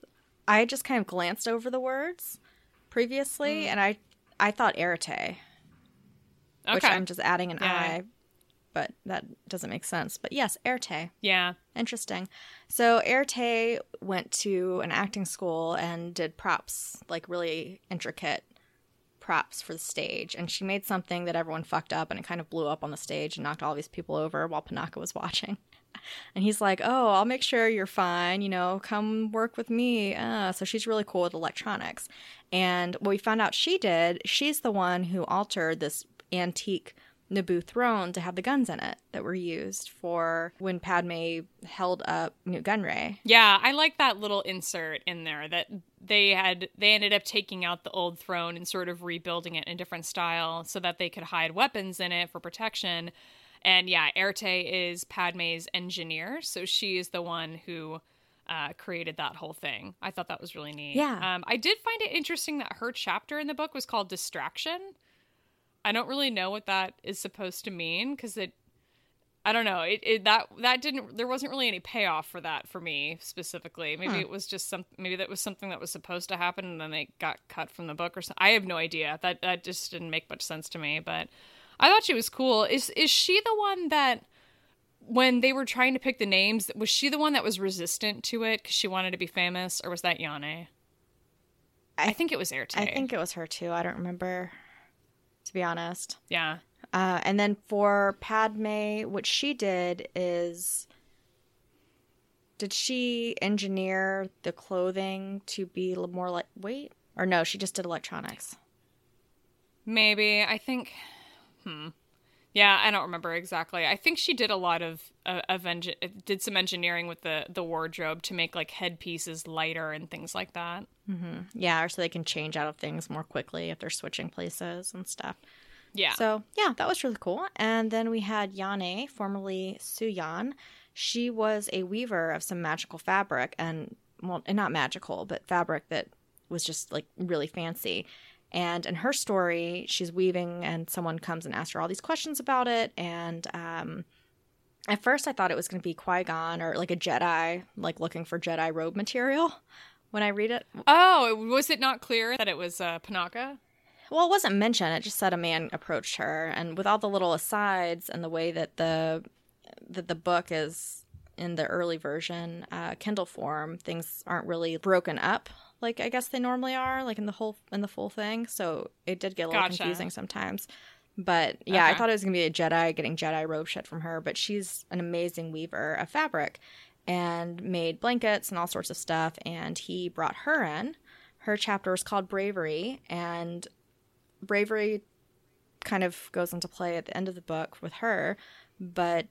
I just kind of glanced over the words previously, mm. and I, I thought Erte, okay. which I'm just adding an yeah. I, but that doesn't make sense. But yes, Erte. Yeah. Interesting. So Erte went to an acting school and did props, like really intricate props for the stage, and she made something that everyone fucked up, and it kind of blew up on the stage and knocked all these people over while Panaka was watching. And he's like, oh, I'll make sure you're fine, you know, come work with me. Uh, so she's really cool with electronics. And what we found out she did, she's the one who altered this antique Naboo throne to have the guns in it that were used for when Padme held up Nute Gunray. Yeah, I like that little insert in there that they had, they ended up taking out the old throne and sort of rebuilding it in a different style so that they could hide weapons in it for protection. And yeah, Erte is Padme's engineer, so she is the one who uh, created that whole thing. I thought that was really neat. Yeah. Um, I did find it interesting that her chapter in the book was called Distraction. I don't really know what that is supposed to mean, because it, I don't know, it, it that that didn't, there wasn't really any payoff for that for me specifically. Maybe huh. it was just some, maybe that was something that was supposed to happen and then they got cut from the book or something. I have no idea. That that just didn't make much sense to me, but I thought she was cool. Is is she the one that, when they were trying to pick the names, was she the one that was resistant to it because she wanted to be famous, or was that Yane? I, I think it was Erte. I think it was her too. I don't remember, to be honest. Yeah. Uh, and then for Padme, what she did is, did she engineer the clothing to be more lightweight? Or no, she just did electronics? Maybe. I think, hmm. Yeah, I don't remember exactly. I think she did a lot of uh, of engi- did some engineering with the the wardrobe to make like headpieces lighter and things like that. Mm-hmm. Yeah, or so they can change out of things more quickly if they're switching places and stuff. Yeah. So, yeah, that was really cool. And then we had Yane, formerly Suyan. She was a weaver of some magical fabric, and, well, and not magical, but fabric that was just, like, really fancy. And in her story, she's weaving, and someone comes and asks her all these questions about it. And um, at first, I thought it was going to be Qui-Gon or, like, a Jedi, like, looking for Jedi robe material when I read it. Oh, was it not clear that it was uh, Panaka? Well, it wasn't mentioned. It just said a man approached her, and with all the little asides and the way that the that the book is in the early version, uh, Kindle form, things aren't really broken up like I guess they normally are, like in the whole in the full thing. So it did get a little Gotcha. confusing sometimes. But yeah, I Okay. thought it was gonna be a Jedi getting Jedi robe shit from her, but she's an amazing weaver of fabric and made blankets and all sorts of stuff. And he brought her in. Her chapter is called Bravery, and Bravery kind of goes into play at the end of the book with her, but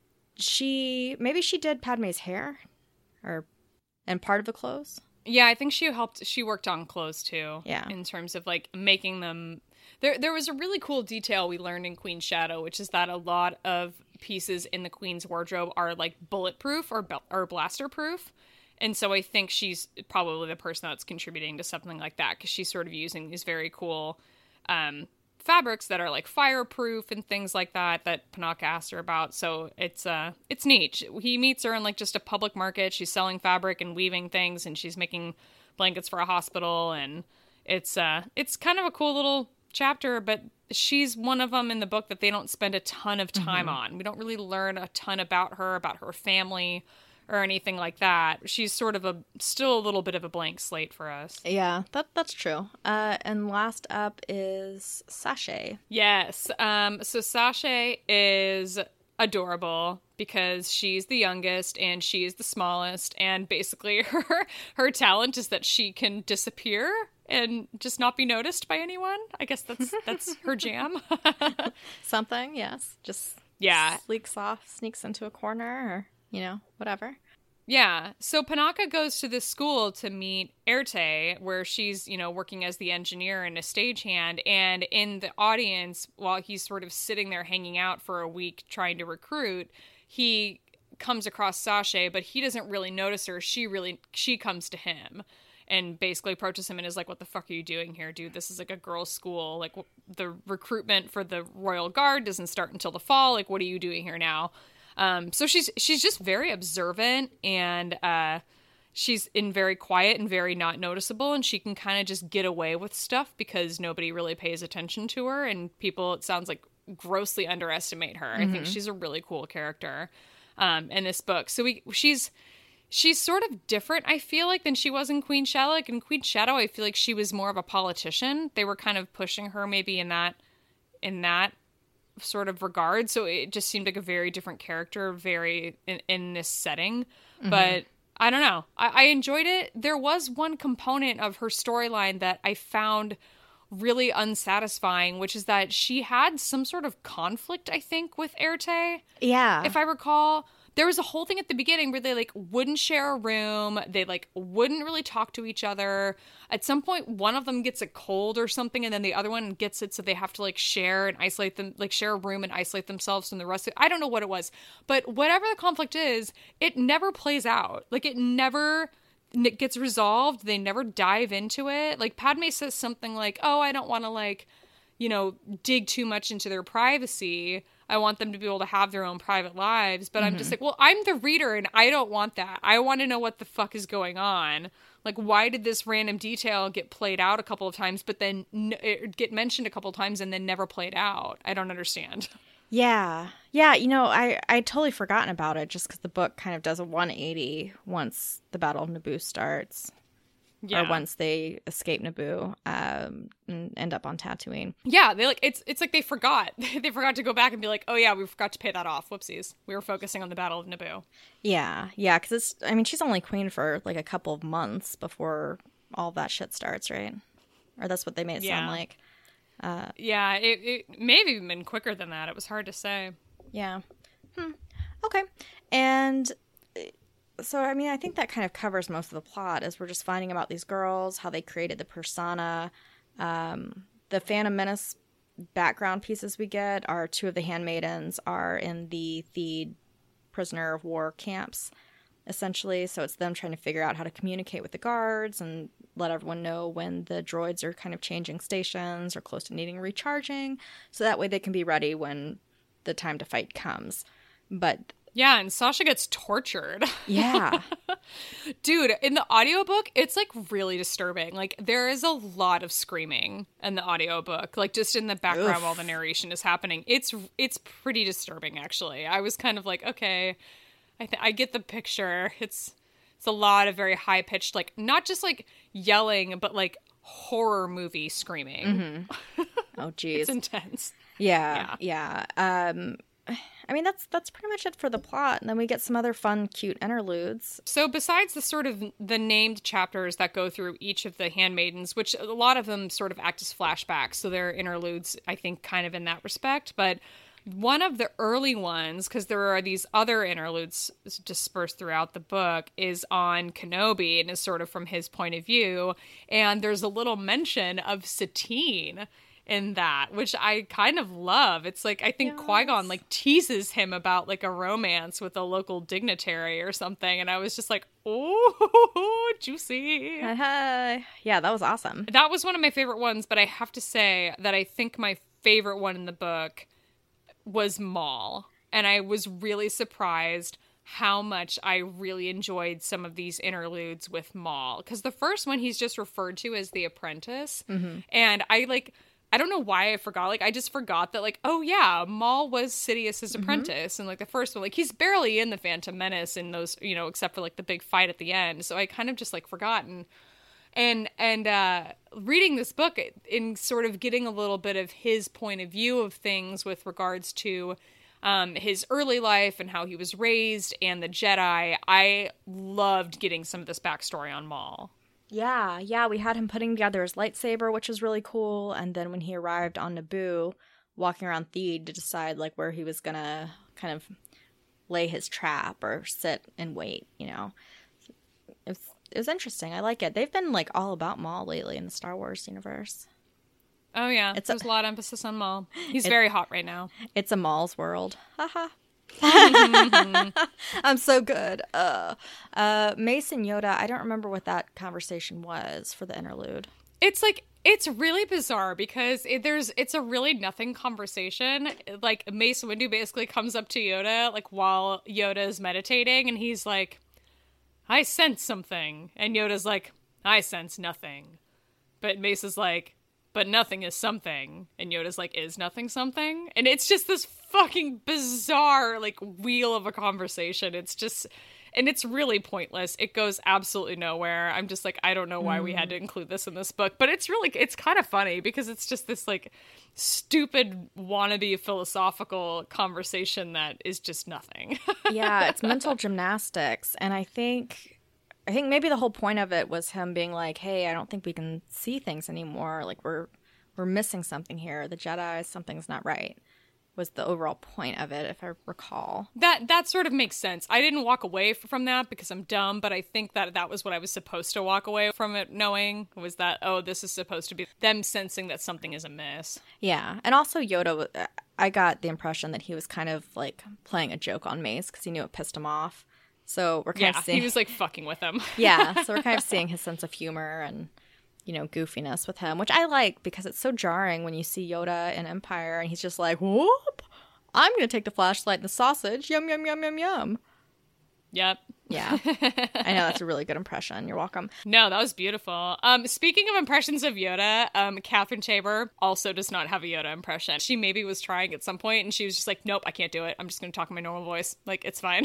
she maybe she did Padme's hair or and part of the clothes. Yeah, I think she helped. She worked on clothes too. Yeah. In terms of like making them. There, there was a really cool detail we learned in Queen's Shadow, which is that a lot of pieces in the Queen's wardrobe are like bulletproof or bel- or blaster proof. And so I think she's probably the person that's contributing to something like that, because she's sort of using these very cool um, fabrics that are like fireproof and things like that that Panaka asked her about. So it's uh it's neat. He meets her in like just a public market. She's selling fabric and weaving things, and she's making blankets for a hospital, and it's uh it's kind of a cool little chapter. But she's one of them in the book that they don't spend a ton of time Mm-hmm. on. We don't really learn a ton about her, about her family, or anything like that. She's sort of a still a little bit of a blank slate for us. Yeah, that that's true. Uh, and last up is Sashay. Yes. Um, so Sasha is adorable because she's the youngest and she is the smallest, and basically her her talent is that she can disappear and just not be noticed by anyone. I guess that's that's her jam. Something, yes. Just Yeah. sleeks off, sneaks into a corner, or you know, whatever. Yeah. So Panaka goes to this school to meet Erte, where she's, you know, working as the engineer and a stagehand. And in the audience, while he's sort of sitting there hanging out for a week trying to recruit, he comes across Sasha, but he doesn't really notice her. She really, she comes to him and basically approaches him and is like, what the fuck are you doing here, dude? This is like a girls' school. Like, the recruitment for the Royal Guard doesn't start until the fall. Like, what are you doing here now? Um, so she's she's just very observant, and uh, she's in very quiet and very not noticeable, and she can kind of just get away with stuff because nobody really pays attention to her, and people, it sounds like, grossly underestimate her. Mm-hmm. I think she's a really cool character um, in this book. So we she's she's sort of different, I feel like, than she was in Queen's Shadow. Like in Queen's Shadow, I feel like she was more of a politician. They were kind of pushing her maybe in that in that. sort of regard, so it just seemed like a very different character very in, in this setting. Mm-hmm. But I don't know, I, I enjoyed it. There was one component of her storyline that I found really unsatisfying, which is that she had some sort of conflict, I think, with Erte. Yeah. If I recall, there was a whole thing at the beginning where they like wouldn't share a room. They like wouldn't really talk to each other. At some point, one of them gets a cold or something, and then the other one gets it, so they have to like share and isolate them, like share a room and isolate themselves from the rest of it. I don't know what it was, but whatever the conflict is, it never plays out. Like it never it gets resolved. They never dive into it. Like Padme says something like, "Oh, I don't want to like, you know, dig too much into their privacy. I want them to be able to have their own private lives." But mm-hmm. I'm just like, well, I'm the reader and I don't want that. I want to know what the fuck is going on. Like, why did this random detail get played out a couple of times, but then n- it get mentioned a couple of times and then never played out? I don't understand. Yeah. Yeah, you know, I I totally forgotten about it just because the book kind of does a one eighty once the Battle of Naboo starts. Yeah. Or once they escape Naboo um, and end up on Tatooine. Yeah, they like it's it's like they forgot. They forgot to go back and be like, oh yeah, we forgot to pay that off. Whoopsies. We were focusing on the Battle of Naboo. Yeah, yeah, because it's, I mean, she's only queen for like a couple of months before all that shit starts, right? Or that's what they made it yeah. sound like. Uh, yeah, it, it may have even been quicker than that. It was hard to say. Yeah. Hmm. Okay. And so, I mean, I think that kind of covers most of the plot as we're just finding about these girls, how they created the persona. Um, the Phantom Menace background pieces we get are two of the handmaidens are in the Theed prisoner of war camps, essentially. So it's them trying to figure out how to communicate with the guards and let everyone know when the droids are kind of changing stations or close to needing recharging. So that way they can be ready when the time to fight comes. But yeah, and Sasha gets tortured. Yeah. Dude, in the audiobook, it's like really disturbing. Like there is a lot of screaming in the audiobook, like just in the background Oof. while the narration is happening. It's it's pretty disturbing actually. I was kind of like, okay, I th- I get the picture. It's it's a lot of very high pitched, like not just like yelling, but like horror movie screaming. Mm-hmm. Oh geez. It's intense. Yeah, yeah. Yeah. Um I mean, that's that's pretty much it for the plot. And then we get some other fun, cute interludes. So besides the sort of the named chapters that go through each of the handmaidens, which a lot of them sort of act as flashbacks, so they're interludes, I think, kind of in that respect. But one of the early ones, because there are these other interludes dispersed throughout the book, is on Kenobi and is sort of from his point of view. And there's a little mention of Satine in that, which I kind of love. It's like, I think yes. Qui-Gon like teases him about like a romance with a local dignitary or something. And I was just like, oh, juicy. Uh, yeah, that was awesome. That was one of my favorite ones, but I have to say that I think my favorite one in the book was Maul. And I was really surprised how much I really enjoyed some of these interludes with Maul. Because the first one he's just referred to as the apprentice. Mm-hmm. And I like... I don't know why I forgot. Like, I just forgot that, like, oh, yeah, Maul was Sidious's mm-hmm. apprentice. And, like, the first one, like, he's barely in the Phantom Menace in those, you know, except for, like, the big fight at the end. So I kind of just, like, forgotten. And, and uh, reading this book in sort of getting a little bit of his point of view of things with regards to um, his early life and how he was raised and the Jedi, I loved getting some of this backstory on Maul. Yeah, yeah, we had him putting together his lightsaber, which was really cool. And then when he arrived on Naboo, walking around Theed to decide like where he was gonna kind of lay his trap or sit and wait, you know. It was, it was interesting. I like it. They've been like all about Maul lately in the Star Wars universe. Oh yeah, it's there's a, a lot of emphasis on Maul. He's it, very hot right now. It's a Maul's world. Haha. I'm so good. Uh, uh, Mace and Yoda, I don't remember what that conversation was for the interlude. It's like, it's really bizarre because it, there's, it's a really nothing conversation. Like, Mace Windu basically comes up to Yoda, like, while Yoda is meditating, and he's like, I sense something. And Yoda's like, I sense nothing. But Mace is like, but nothing is something. And Yoda's like, is nothing something? And it's just this fucking bizarre, like, wheel of a conversation. It's just, and it's really pointless. It goes absolutely nowhere. I'm just like, I don't know why mm. we had to include this in this book. But it's really, it's kind of funny because it's just this, like, stupid wannabe philosophical conversation that is just nothing. Yeah, it's mental gymnastics. And I think... I think maybe the whole point of it was him being like, hey, I don't think we can see things anymore. Like, we're we're missing something here. The Jedi, something's not right, was the overall point of it, if I recall. That that sort of makes sense. I didn't walk away from that because I'm dumb, but I think that that was what I was supposed to walk away from it knowing, was that, oh, this is supposed to be them sensing that something is amiss. Yeah, and also Yoda, I got the impression that he was kind of, like, playing a joke on Mace because he knew it pissed him off. So we're kind yeah, of seeing... he was like fucking with him. Yeah, so we're kind of seeing his sense of humor and, you know, goofiness with him, which I like because it's so jarring when you see Yoda in Empire and he's just like, whoop, I'm going to take the flashlight and the sausage. Yum, yum, yum, yum, yum. Yep. Yeah. I know, that's a really good impression. You're welcome. No, that was beautiful. Um, speaking of impressions of Yoda, um, Catherine Tabor also does not have a Yoda impression. She maybe was trying at some point and she was just like, nope, I can't do it. I'm just going to talk in my normal voice. Like, it's fine.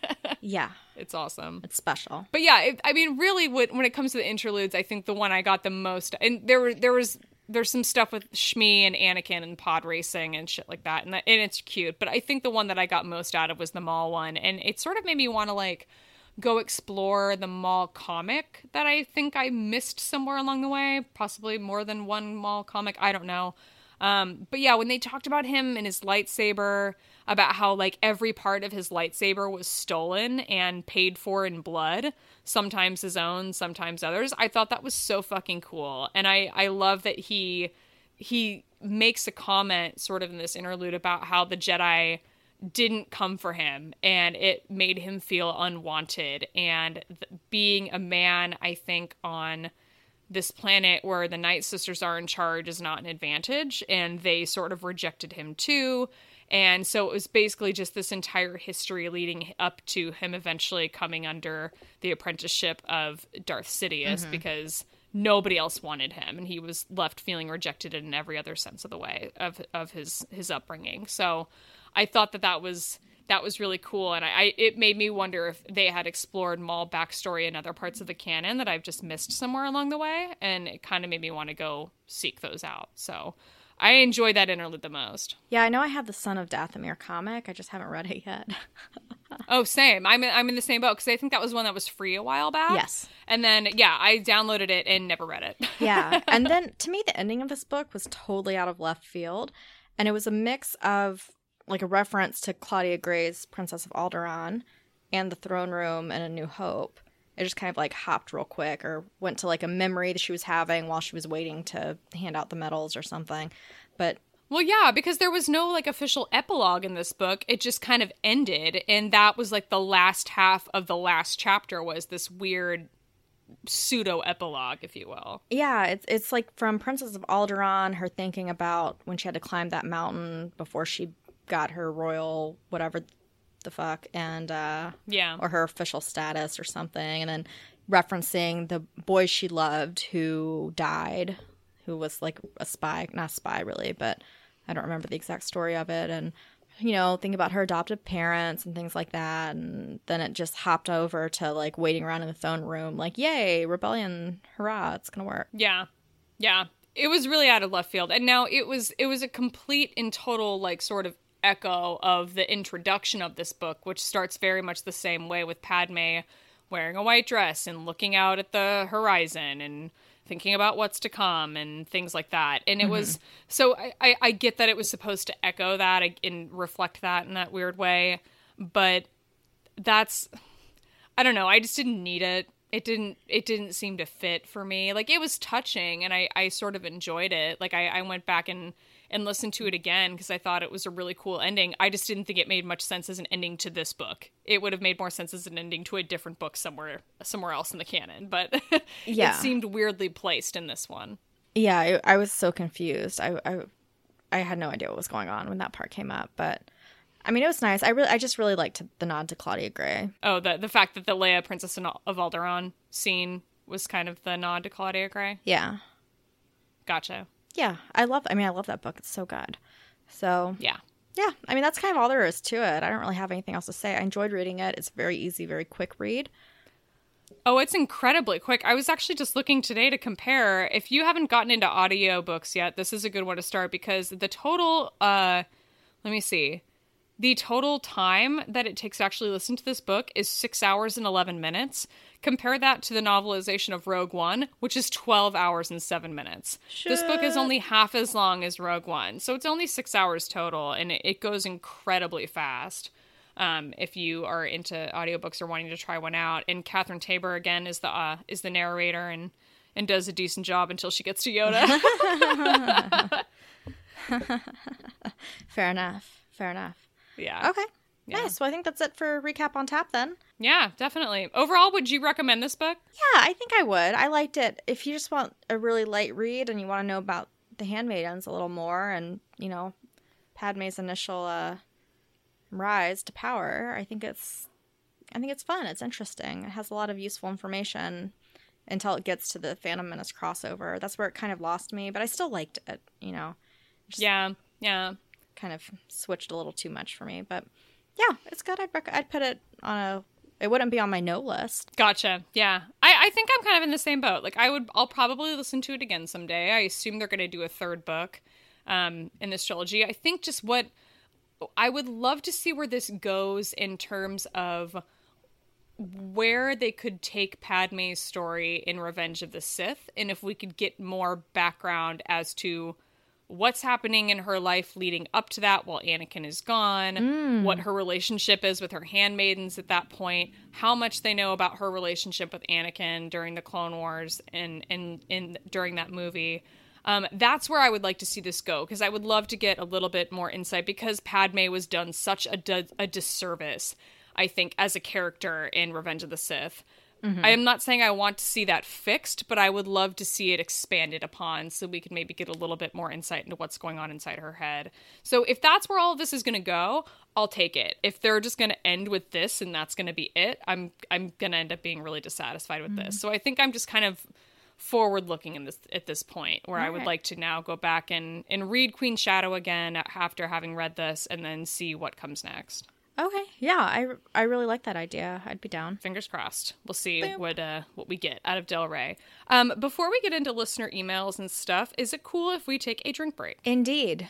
Yeah. It's awesome. It's special. But yeah, it, I mean, really, when, when it comes to the interludes, I think the one I got the most, and there were there was there's some stuff with Shmi and Anakin and pod racing and shit like that, and that, and it's cute. But I think the one that I got most out of was the Maul one, and it sort of made me want to like go explore the Maul comic that I think I missed somewhere along the way, possibly more than one Maul comic. I don't know. Um, but yeah, when they talked about him and his lightsaber, about how like every part of his lightsaber was stolen and paid for in blood, sometimes his own, sometimes others, I thought that was so fucking cool. And I, I love that he he makes a comment sort of in this interlude about how the Jedi didn't come for him and it made him feel unwanted. And th- being a man, I think, on this planet where the Night Sisters are in charge is not an advantage, and they sort of rejected him too. And so it was basically just this entire history leading up to him eventually coming under the apprenticeship of Darth Sidious, mm-hmm. because nobody else wanted him, and he was left feeling rejected in every other sense of the way of of his his upbringing. So I thought that that was that was really cool, and I, I it made me wonder if they had explored Maul backstory in other parts of the canon that I've just missed somewhere along the way, and it kind of made me want to go seek those out. So I enjoyed that interlude the most. Yeah, I know I have the Son of Dathomir comic. I just haven't read it yet. Oh, same. I'm in, I'm in the same boat because I think that was one that was free a while back. Yes. And then, yeah, I downloaded it and never read it. Yeah. And then, to me, the ending of this book was totally out of left field. And it was a mix of, like, a reference to Claudia Gray's Princess of Alderaan and the Throne Room and A New Hope. It just kind of, like, hopped real quick or went to, like, a memory that she was having while she was waiting to hand out the medals or something. But well, yeah, because there was no, like, official epilogue in this book. It just kind of ended, and that was, like, the last half of the last chapter was this weird pseudo-epilogue, if you will. Yeah, it's it's like from Princess of Alderaan, her thinking about when she had to climb that mountain before she got her royal whatever the fuck, and, uh... yeah. or her official status or something, and then referencing the boy she loved who died, who was, like, a spy, not a spy, really, but I don't remember the exact story of it, and, you know, think about her adoptive parents and things like that, and then it just hopped over to, like, waiting around in the throne room, like, yay, rebellion, hurrah, it's gonna work. Yeah, yeah. It was really out of left field, and now it was, it was a complete and total, like, sort of echo of the introduction of this book, which starts very much the same way with Padme wearing a white dress and looking out at the horizon and thinking about what's to come and things like that. And it mm-hmm. was, so I, I, I get that it was supposed to echo that and reflect that in that weird way, but that's, I don't know, I just didn't need it. It didn't, it didn't seem to fit for me. Like, it was touching and I, I sort of enjoyed it. Like, I, I went back and, and listened to it again because I thought it was a really cool ending. I just didn't think it made much sense as an ending to this book. It would have made more sense as an ending to a different book somewhere somewhere else in the canon, but yeah. It seemed weirdly placed in this one. Yeah, I, I was so confused. I, I I had no idea what was going on when that part came up, but I mean, it was nice. I really, I just really liked the nod to Claudia Gray. Oh, the the fact that the Leia Princess of Alderaan scene was kind of the nod to Claudia Gray? Yeah. Gotcha. Yeah, I love, I mean, I love that book. It's so good. So, yeah. Yeah, I mean, that's kind of all there is to it. I don't really have anything else to say. I enjoyed reading it. It's very easy, very quick read. Oh, it's incredibly quick. I was actually just looking today to compare. If you haven't gotten into audiobooks yet, this is a good one to start because the total, uh, let me see. The total time that it takes to actually listen to this book is six hours and eleven minutes. Compare that to the novelization of Rogue One, which is twelve hours and seven minutes. Shit. This book is only half as long as Rogue One, so it's only six hours total, and it, it goes incredibly fast. Um, if you are into audiobooks or wanting to try one out, and Catherine Tabor again is the uh, is the narrator and and does a decent job until she gets to Yoda. Fair enough. Fair enough. Yeah. Okay. Yeah. Nice. Well, I think that's it for Recap on Tap then. Yeah, definitely. Overall, would you recommend this book? Yeah, I think I would. I liked it. If you just want a really light read and you want to know about the Handmaidens a little more and, you know, Padme's initial uh, rise to power, I think it's I think it's fun. It's interesting. It has a lot of useful information until it gets to the Phantom Menace crossover. That's where it kind of lost me, but I still liked it, you know. Just yeah, yeah. Kind of switched a little too much for me, but yeah, it's good. I'd rec- I'd put it on a. It wouldn't be on my no list. Gotcha. Yeah, I I think I'm kind of in the same boat. Like I would, I'll probably listen to it again someday. I assume they're going to do a third book, um, in this trilogy. I think just what I would love to see where this goes in terms of where they could take Padme's story in Revenge of the Sith, and if we could get more background as to what's happening in her life leading up to that while Anakin is gone, Mm. what her relationship is with her handmaidens at that point, how much they know about her relationship with Anakin during the Clone Wars and, and, and during that movie. Um, that's where I would like to see this go, because I would love to get a little bit more insight, because Padme was done such a, di- a disservice, I think, as a character in Revenge of the Sith. Mm-hmm. I am not saying I want to see that fixed, but I would love to see it expanded upon so we could maybe get a little bit more insight into what's going on inside her head. So if that's where all of this is going to go, I'll take it. If they're just going to end with this and that's going to be it, I'm I'm going to end up being really dissatisfied with mm-hmm. this. So I think I'm just kind of forward looking in this at this point, where all I would right. like to now go back and, and read Queen Shadow again after having read this, and then see what comes next. Okay, yeah, I, I really like that idea. I'd be down. Fingers crossed. We'll see Boom. what uh what we get out of Del Rey. Um, before we get into listener emails and stuff, is it cool if we take a drink break? Indeed.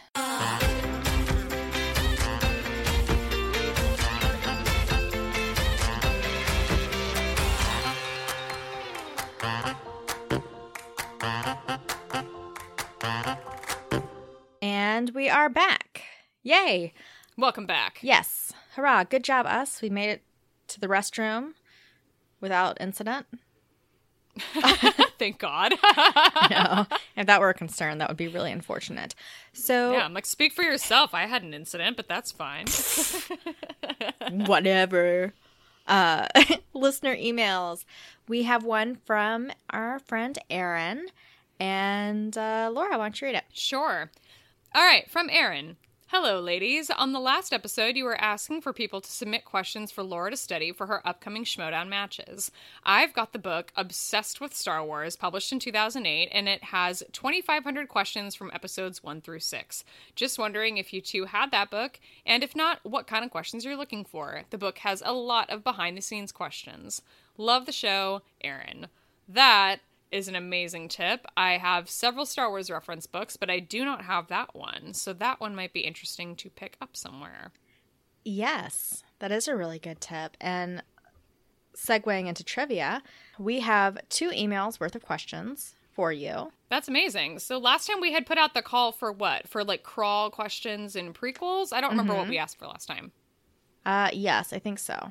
And we are back. Yay. Welcome back. Yes. Hurrah. Good job, us. We made it to the restroom without incident. Thank God. No. If that were a concern, that would be really unfortunate. So yeah, I'm like, speak for yourself. I had an incident, but that's fine. Whatever. Uh, listener emails. We have one from our friend Aaron. And uh, Laura, why don't you read it? Sure. All right, from Aaron. Hello, ladies. On the last episode, you were asking for people to submit questions for Laura to study for her upcoming Schmoedown matches. I've got the book Obsessed with Star Wars, published in two thousand eight, and it has twenty-five hundred questions from episodes one through six. Just wondering if you two had that book, and if not, what kind of questions you're looking for. The book has a lot of behind-the-scenes questions. Love the show, Aaron. That is an amazing tip. I have several Star Wars reference books, but I do not have that one. So that one might be interesting to pick up somewhere. Yes, that is a really good tip. And segueing into trivia, we have two emails worth of questions for you. That's amazing. So last time we had put out the call for what? For like crawl questions and prequels? I don't remember mm-hmm. what we asked for last time. Uh, yes, I think so.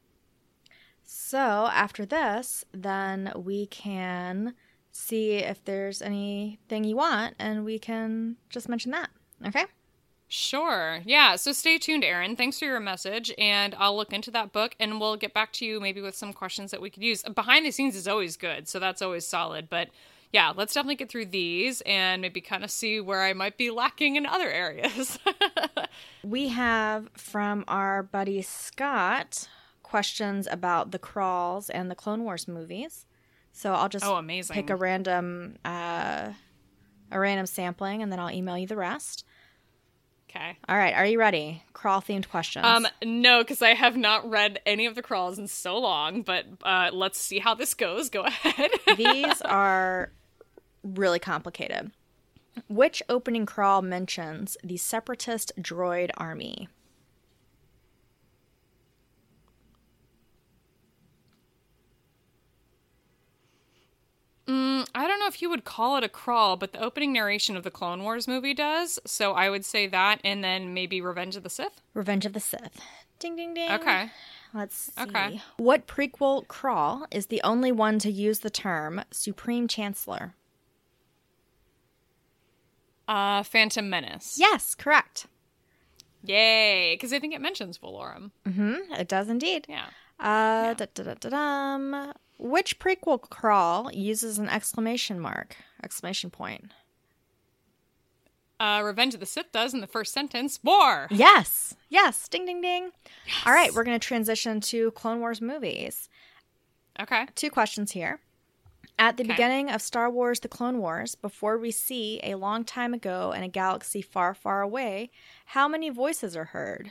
So after this, then we can see if there's anything you want, and we can just mention that. Okay? Sure. Yeah. So stay tuned, Aaron. Thanks for your message, and I'll look into that book, and we'll get back to you maybe with some questions that we could use. Behind the scenes is always good, so that's always solid. But yeah, let's definitely get through these and maybe kind of see where I might be lacking in other areas. We have from our buddy Scott questions about the crawls and the Clone Wars movies. So I'll just oh, amazing. pick a random uh, a random sampling, and then I'll email you the rest. Okay. All right. Are you ready? Crawl themed questions. Um, no, because I have not read any of the crawls in so long, but uh, let's see how this goes. Go ahead. These are really complicated. Which opening crawl mentions the Separatist droid army? Mm, I don't know if you would call it a crawl, but the opening narration of the Clone Wars movie does. So I would say that, and then maybe Revenge of the Sith. Revenge of the Sith. Ding, ding, ding. Okay. Let's see. Okay. What prequel crawl is the only one to use the term Supreme Chancellor? Uh, Phantom Menace. Yes, correct. Yay, because I think it mentions Valorum. Mm-hmm, it does indeed. Yeah. Uh, yeah. Da, da, da, da, dum. Which prequel crawl uses an exclamation mark? Exclamation point. Uh, Revenge of the Sith does in the first sentence. War! Yes. Yes. Ding, ding, ding. Yes. All right, we're going to transition to Clone Wars movies. Okay. Two questions here. At the okay. beginning of Star Wars The Clone Wars, before we see a long time ago in a galaxy far, far away, how many voices are heard?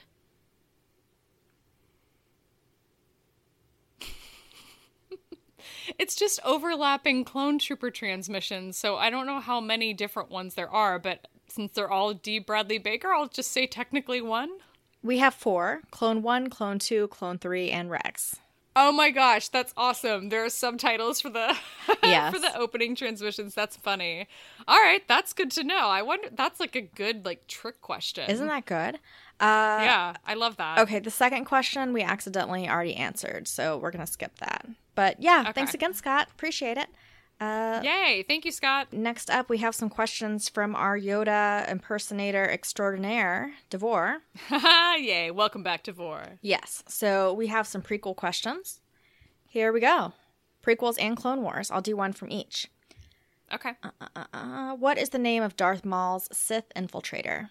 It's just overlapping clone trooper transmissions, so I don't know how many different ones there are, but since they're all D. Bradley Baker, I'll just say technically one. We have four. Clone one, Clone two, Clone three, and Rex. Oh my gosh, that's awesome. There are subtitles for the Yes. for the opening transmissions. That's funny. All right, that's good to know. I wonder that's like a good like trick question. Isn't that good? Uh, Yeah, I love that. Okay, the second question we accidentally already answered, so we're going to skip that. But yeah, Okay. thanks again, Scott. Appreciate it. Uh, Yay, thank you, Scott. next up, we have some questions from our Yoda impersonator extraordinaire, Devore. Yay, welcome back to Vor. Yes, so we have some prequel questions. Here we go. Prequels and Clone Wars. I'll do one from each. Okay. Uh, uh, what is the name of Darth Maul's Sith infiltrator?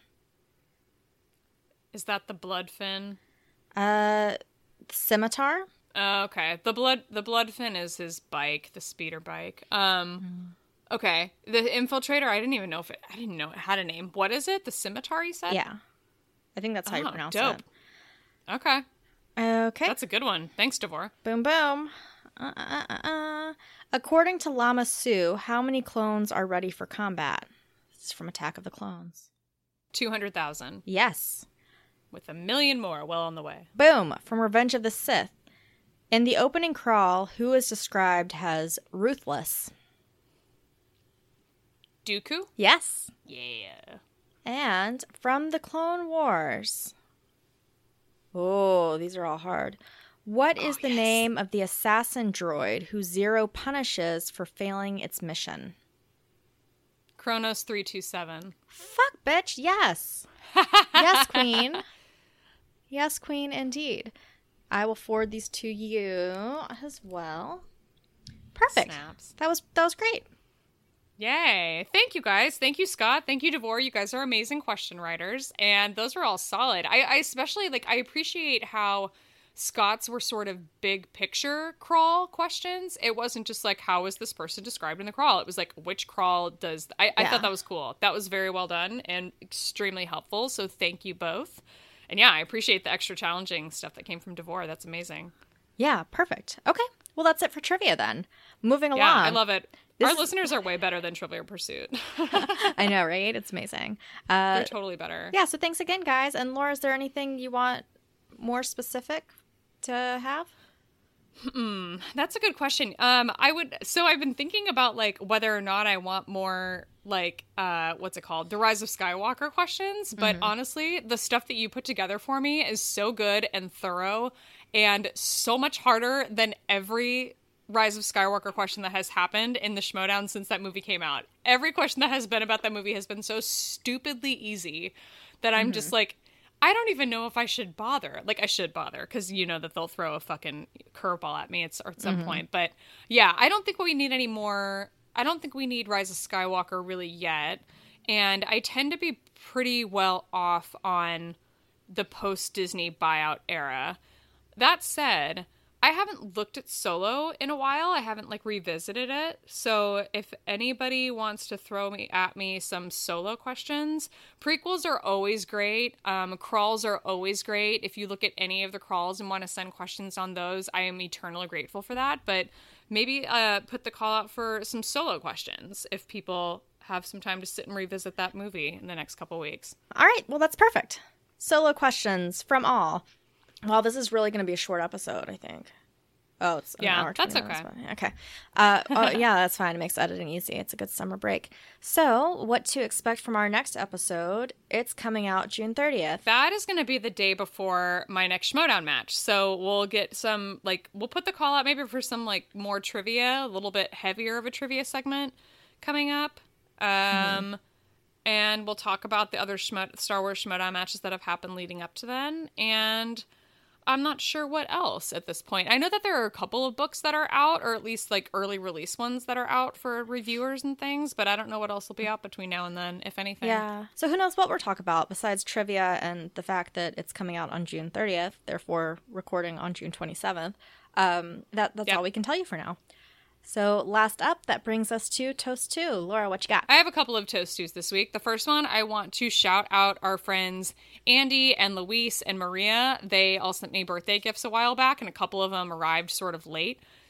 Is that the blood fin? Uh, Scimitar? Uh, okay. The blood the blood fin is his bike, the speeder bike. Um okay. The infiltrator, I didn't even know if it I didn't know it had a name. What is it? The scimitar you said? Yeah. I think that's how you Oh, pronounce dope. it. Okay. Okay. That's a good one. Thanks, Devore. Boom, boom. Uh, uh, uh, uh. According to Lama Su, how many clones are ready for combat? This is from Attack of the Clones. two hundred thousand. Yes. With a million more well on the way. Boom. From Revenge of the Sith. In the opening crawl, who is described as ruthless? Dooku? Yes. Yeah. And from the Clone Wars. Oh, these are all hard. What is Oh, the yes. name of the assassin droid who Zero punishes for failing its mission? Kronos three two seven. Fuck, bitch. Yes. Yes, Queen. Yes, Queen, indeed. I will forward these to you as well. Perfect. Snaps. That was that was great. Yay. Thank you guys. Thank you, Scott. Thank you, Devore. You guys are amazing question writers. And those are all solid. I, I especially like I appreciate how Scott's were sort of big picture crawl questions. It wasn't just like, how is this person described in the crawl? It was like, which crawl does... I, I Yeah. thought that was cool. That was very well done and extremely helpful. So thank you both. And yeah, I appreciate the extra challenging stuff that came from Devore. That's amazing. Yeah, perfect. Okay. Well, that's it for trivia then. Moving Yeah, along. I love it. This Our is- listeners are way better than Trivial Pursuit. I know, right? It's amazing. Uh, They're totally better. yeah, so thanks again, guys. And Laura, is there anything you want more specific to have? That's a good question. Um, I would. So I've been thinking about like whether or not I want more like uh, what's it called, the Rise of Skywalker questions. But honestly, the stuff that you put together for me is so good and thorough, and so much harder than every Rise of Skywalker question that has happened in the Schmodown since that movie came out. Every question that has been about that movie has been so stupidly easy that I'm just like, I don't even know if I should bother. Like, I should bother, because you know that they'll throw a fucking curveball at me at, at some point. But yeah, I don't think we need any more. I don't think we need Rise of Skywalker really yet. And I tend to be pretty well off on the post-Disney buyout era. That said, I haven't looked at Solo in a while. I haven't like revisited it. So if anybody wants to throw me at me some Solo questions, prequels are always great. Um, crawls are always great. If you look at any of the crawls and want to send questions on those, I am eternally grateful for that. But maybe uh, put the call out for some Solo questions if people have some time to sit and revisit that movie in the next couple weeks. All right. Well, that's perfect. Solo questions from all. Well, this is really going to be a short episode, I think. Oh, it's an Yeah, hour, that's twenty minutes, okay. but- Okay. Uh, oh, yeah, that's fine. It makes editing easy. It's a good summer break. So, what to expect from our next episode? It's coming out June thirtieth. That is going to be the day before my next Schmodown match. So we'll get some, like, we'll put the call out maybe for some, like, more trivia, a little bit heavier of a trivia segment coming up. Um, mm-hmm. And we'll talk about the other Schmo- Star Wars Schmodown matches that have happened leading up to then. And I'm not sure what else at this point. I know that there are a couple of books that are out, or at least like early release ones that are out for reviewers and things, but I don't know what else will be out between now and then, if anything. Yeah. So who knows what we'll talk about besides trivia and the fact that it's coming out on June thirtieth, therefore recording on June twenty-seventh. Um, that that's Yep. all we can tell you for now. So last up, that brings us to Toast two. Laura, what you got? I have a couple of Toast Twos this week. The first one, I want to shout out our friends Andy and Luis and Maria. They all sent me birthday gifts a while back, and a couple of them arrived sort of late.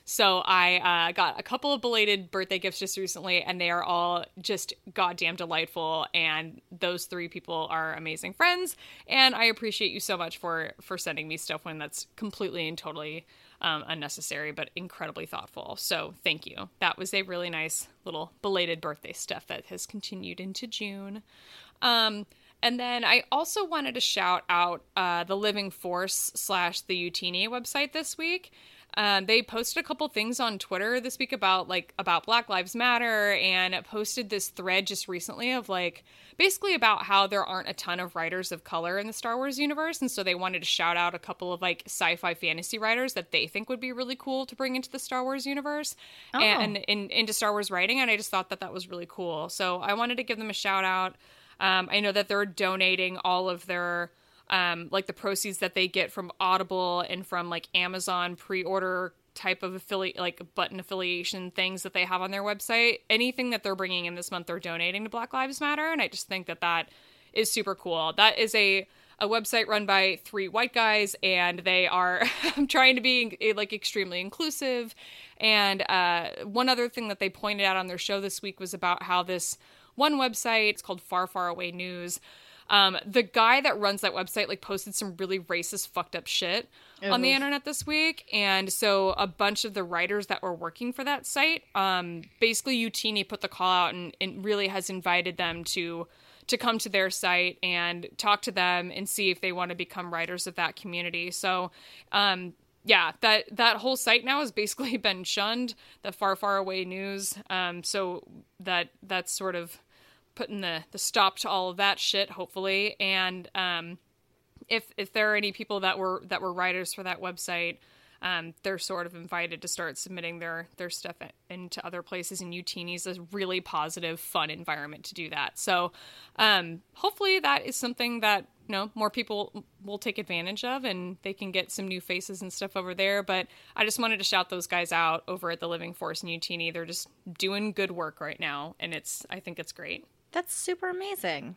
So I uh, got a couple of belated birthday gifts just recently, and they are all just goddamn delightful. And those three people are amazing friends, and I appreciate you so much for for sending me stuff when that's completely and totally um, unnecessary, but incredibly thoughtful. So thank you. That was a really nice little belated birthday stuff that has continued into June. Um, and then I also wanted to shout out uh, the Living Force slash the Utini website this week. Um, they posted a couple things on Twitter this week about like about Black Lives Matter, and it posted this thread just recently of like basically about how there aren't a ton of writers of color in the Star Wars universe, and so they wanted to shout out a couple of like sci-fi fantasy writers that they think would be really cool to bring into the Star Wars universe oh. and in, into Star Wars writing, and I just thought that that was really cool. So I wanted to give them a shout out. Um, I know that they're donating all of their Um, like the proceeds that they get from Audible and from like Amazon pre-order type of affiliate, like button affiliation things that they have on their website. Anything that they're bringing in this month, they're donating to Black Lives Matter. And I just think that that is super cool. That is a, a website run by three white guys, and they are trying to be like extremely inclusive. And uh, one other thing that they pointed out on their show this week was about how this one website, it's called Far, Far Away News. Um, the guy that runs that website like posted some really racist, fucked up shit oh. on the internet this week. And so a bunch of the writers that were working for that site, um, basically Utini put the call out and, and really has invited them to, to come to their site and talk to them and see if they want to become writers of that community. So, um, yeah, that, that whole site now has basically been shunned, the Far, Far Away News. Um, so that, that's sort of putting the, the stop to all of that shit, hopefully. And um, if if there are any people that were that were writers for that website, um, they're sort of invited to start submitting their their stuff into other places. And Utini is a really positive, fun environment to do that. So um, hopefully that is something that you know more people will take advantage of, and they can get some new faces and stuff over there. But I just wanted to shout those guys out over at the Living Force and Utini. They're just doing good work right now, and it's I think it's great. That's super amazing.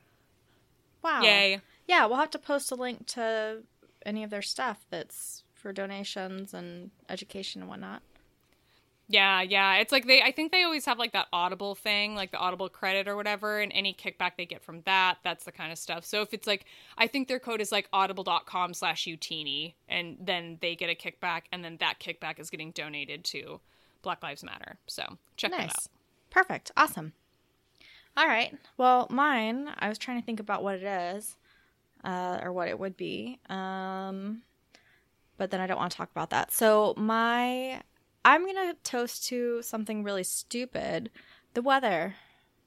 Wow. Yay. Yeah, we'll have to post a link to any of their stuff that's for donations and education and whatnot. Yeah, yeah. It's like they, I think they always have like that Audible thing, like the Audible credit or whatever, and any kickback they get from that, that's the kind of stuff. So if it's like, I think their code is like audible.com slash Utini, and then they get a kickback, and then that kickback is getting donated to Black Lives Matter. So check nice. that out. Perfect. Awesome. All right. Well, mine, I was trying to think about what it is, uh, or what it would be. Um, but then I don't want to talk about that. So my, I'm going to toast to something really stupid. The weather.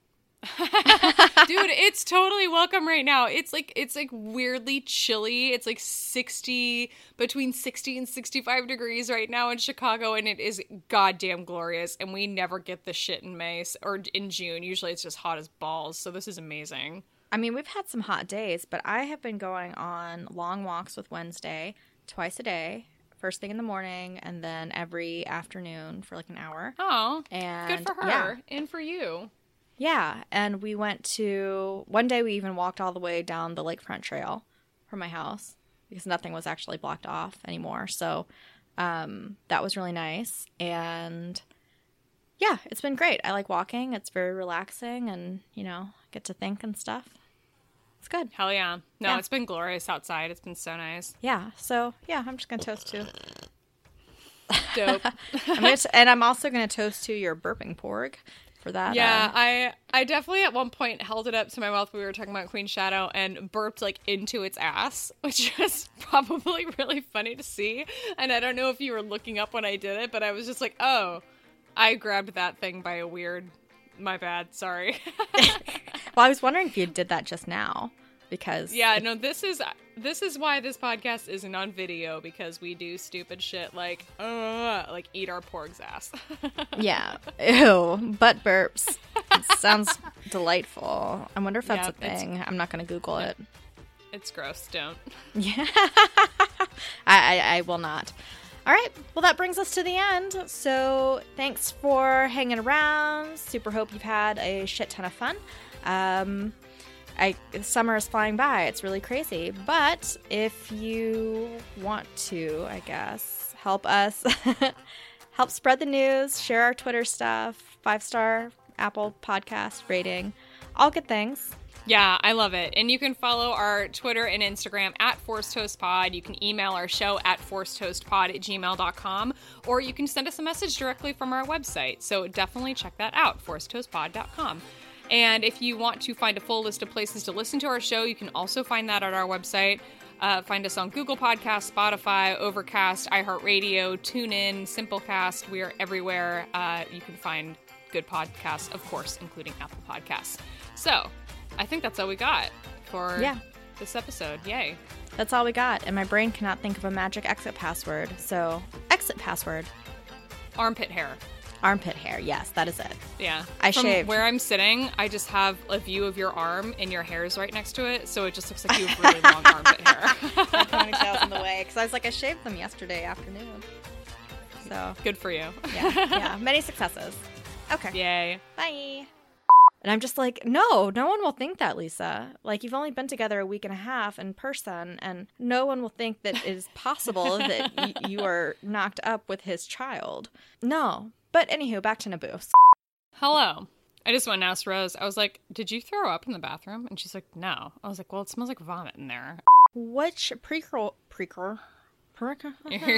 Dude, it's totally welcome right now. It's like it's like weirdly chilly. It's like sixty, between sixty and sixty-five degrees right now in Chicago, and it is goddamn glorious. And we never get this shit in May or in June. Usually it's just hot as balls. So this is amazing. I mean, we've had some hot days, but I have been going on long walks with Wednesday twice a day. First thing in the morning, and then every afternoon for like an hour. Oh, and good for her, yeah. and for you. Yeah, and we went to, one day we even walked all the way down the Lakefront Trail from my house because nothing was actually blocked off anymore. So um, that was really nice. And yeah, it's been great. I like walking. It's very relaxing, and, you know, get to think and stuff. It's good. Hell yeah. No, yeah. It's been glorious outside. It's been so nice. Yeah, so yeah, I'm just going to toast to. Dope. I'm gonna t- and I'm also going to toast to your burping porg. For that, yeah, uh, I I definitely at one point held it up to my mouth when we were talking about Queen Shadow and burped like into its ass, which was probably really funny to see. And I don't know if you were looking up when I did it, but I was just like, oh, I grabbed that thing by a weird, my bad, sorry. Well, I was wondering if you did that just now. Because yeah, no, this is this is why this podcast isn't on video, because we do stupid shit like uh, like eat our porg's ass. Yeah, ew, butt burps. It sounds delightful. I wonder if that's yeah, a thing. I'm not going to Google it. It's gross. Don't. Yeah, I, I I will not. All right, well that brings us to the end. So thanks for hanging around. Super hope you've had a shit ton of fun. Um. I, summer is flying by. It's really crazy. But if you want to, I guess, help us help spread the news, share our Twitter stuff, five-star Apple podcast rating, all good things. Yeah, I love it. And you can follow our Twitter and Instagram at Force Toast Pod. You can email our show at force toast pod at gmail dot com, or you can send us a message directly from our website. So definitely check that out, force toast pod dot com. And if you want to find a full list of places to listen to our show, you can also find that at our website. Uh, find us on Google Podcasts, Spotify, Overcast, iHeartRadio, TuneIn, Simplecast. We are everywhere. Uh, you can find good podcasts, of course, including Apple Podcasts. So I think that's all we got for yeah. this episode. Yay. That's all we got. And my brain cannot think of a magic exit password. So exit password. Armpit hair. Armpit hair. Yes, that is it. Yeah. I From shaved. where I'm sitting, I just have a view of your arm and your hair is right next to it. So it just looks like you have really long armpit hair. My ponytail's in the way. Because I was like, I shaved them yesterday afternoon. So. Good for you. Yeah. Yeah. Many successes. Okay. Yay. Bye. And I'm just like, no, no one will think that, Lisa. Like, you've only been together a week and a half in person, and no one will think that it is possible that y- you are knocked up with his child. No. But anywho, back to Naboo. Hello. I just went and asked Rose. I was like, did you throw up in the bathroom? And she's like, no. I was like, well, it smells like vomit in there. Which prequel? Prequel? Prequel?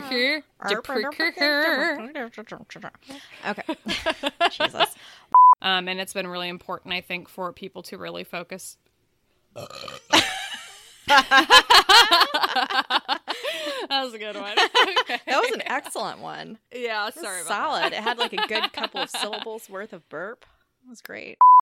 Okay. Jesus. Um, and it's been really important, I think, for people to really focus. That was a good one. Okay. That was an excellent one. Yeah, sorry about solid. that. It had like a good couple of syllables worth of burp. It was great.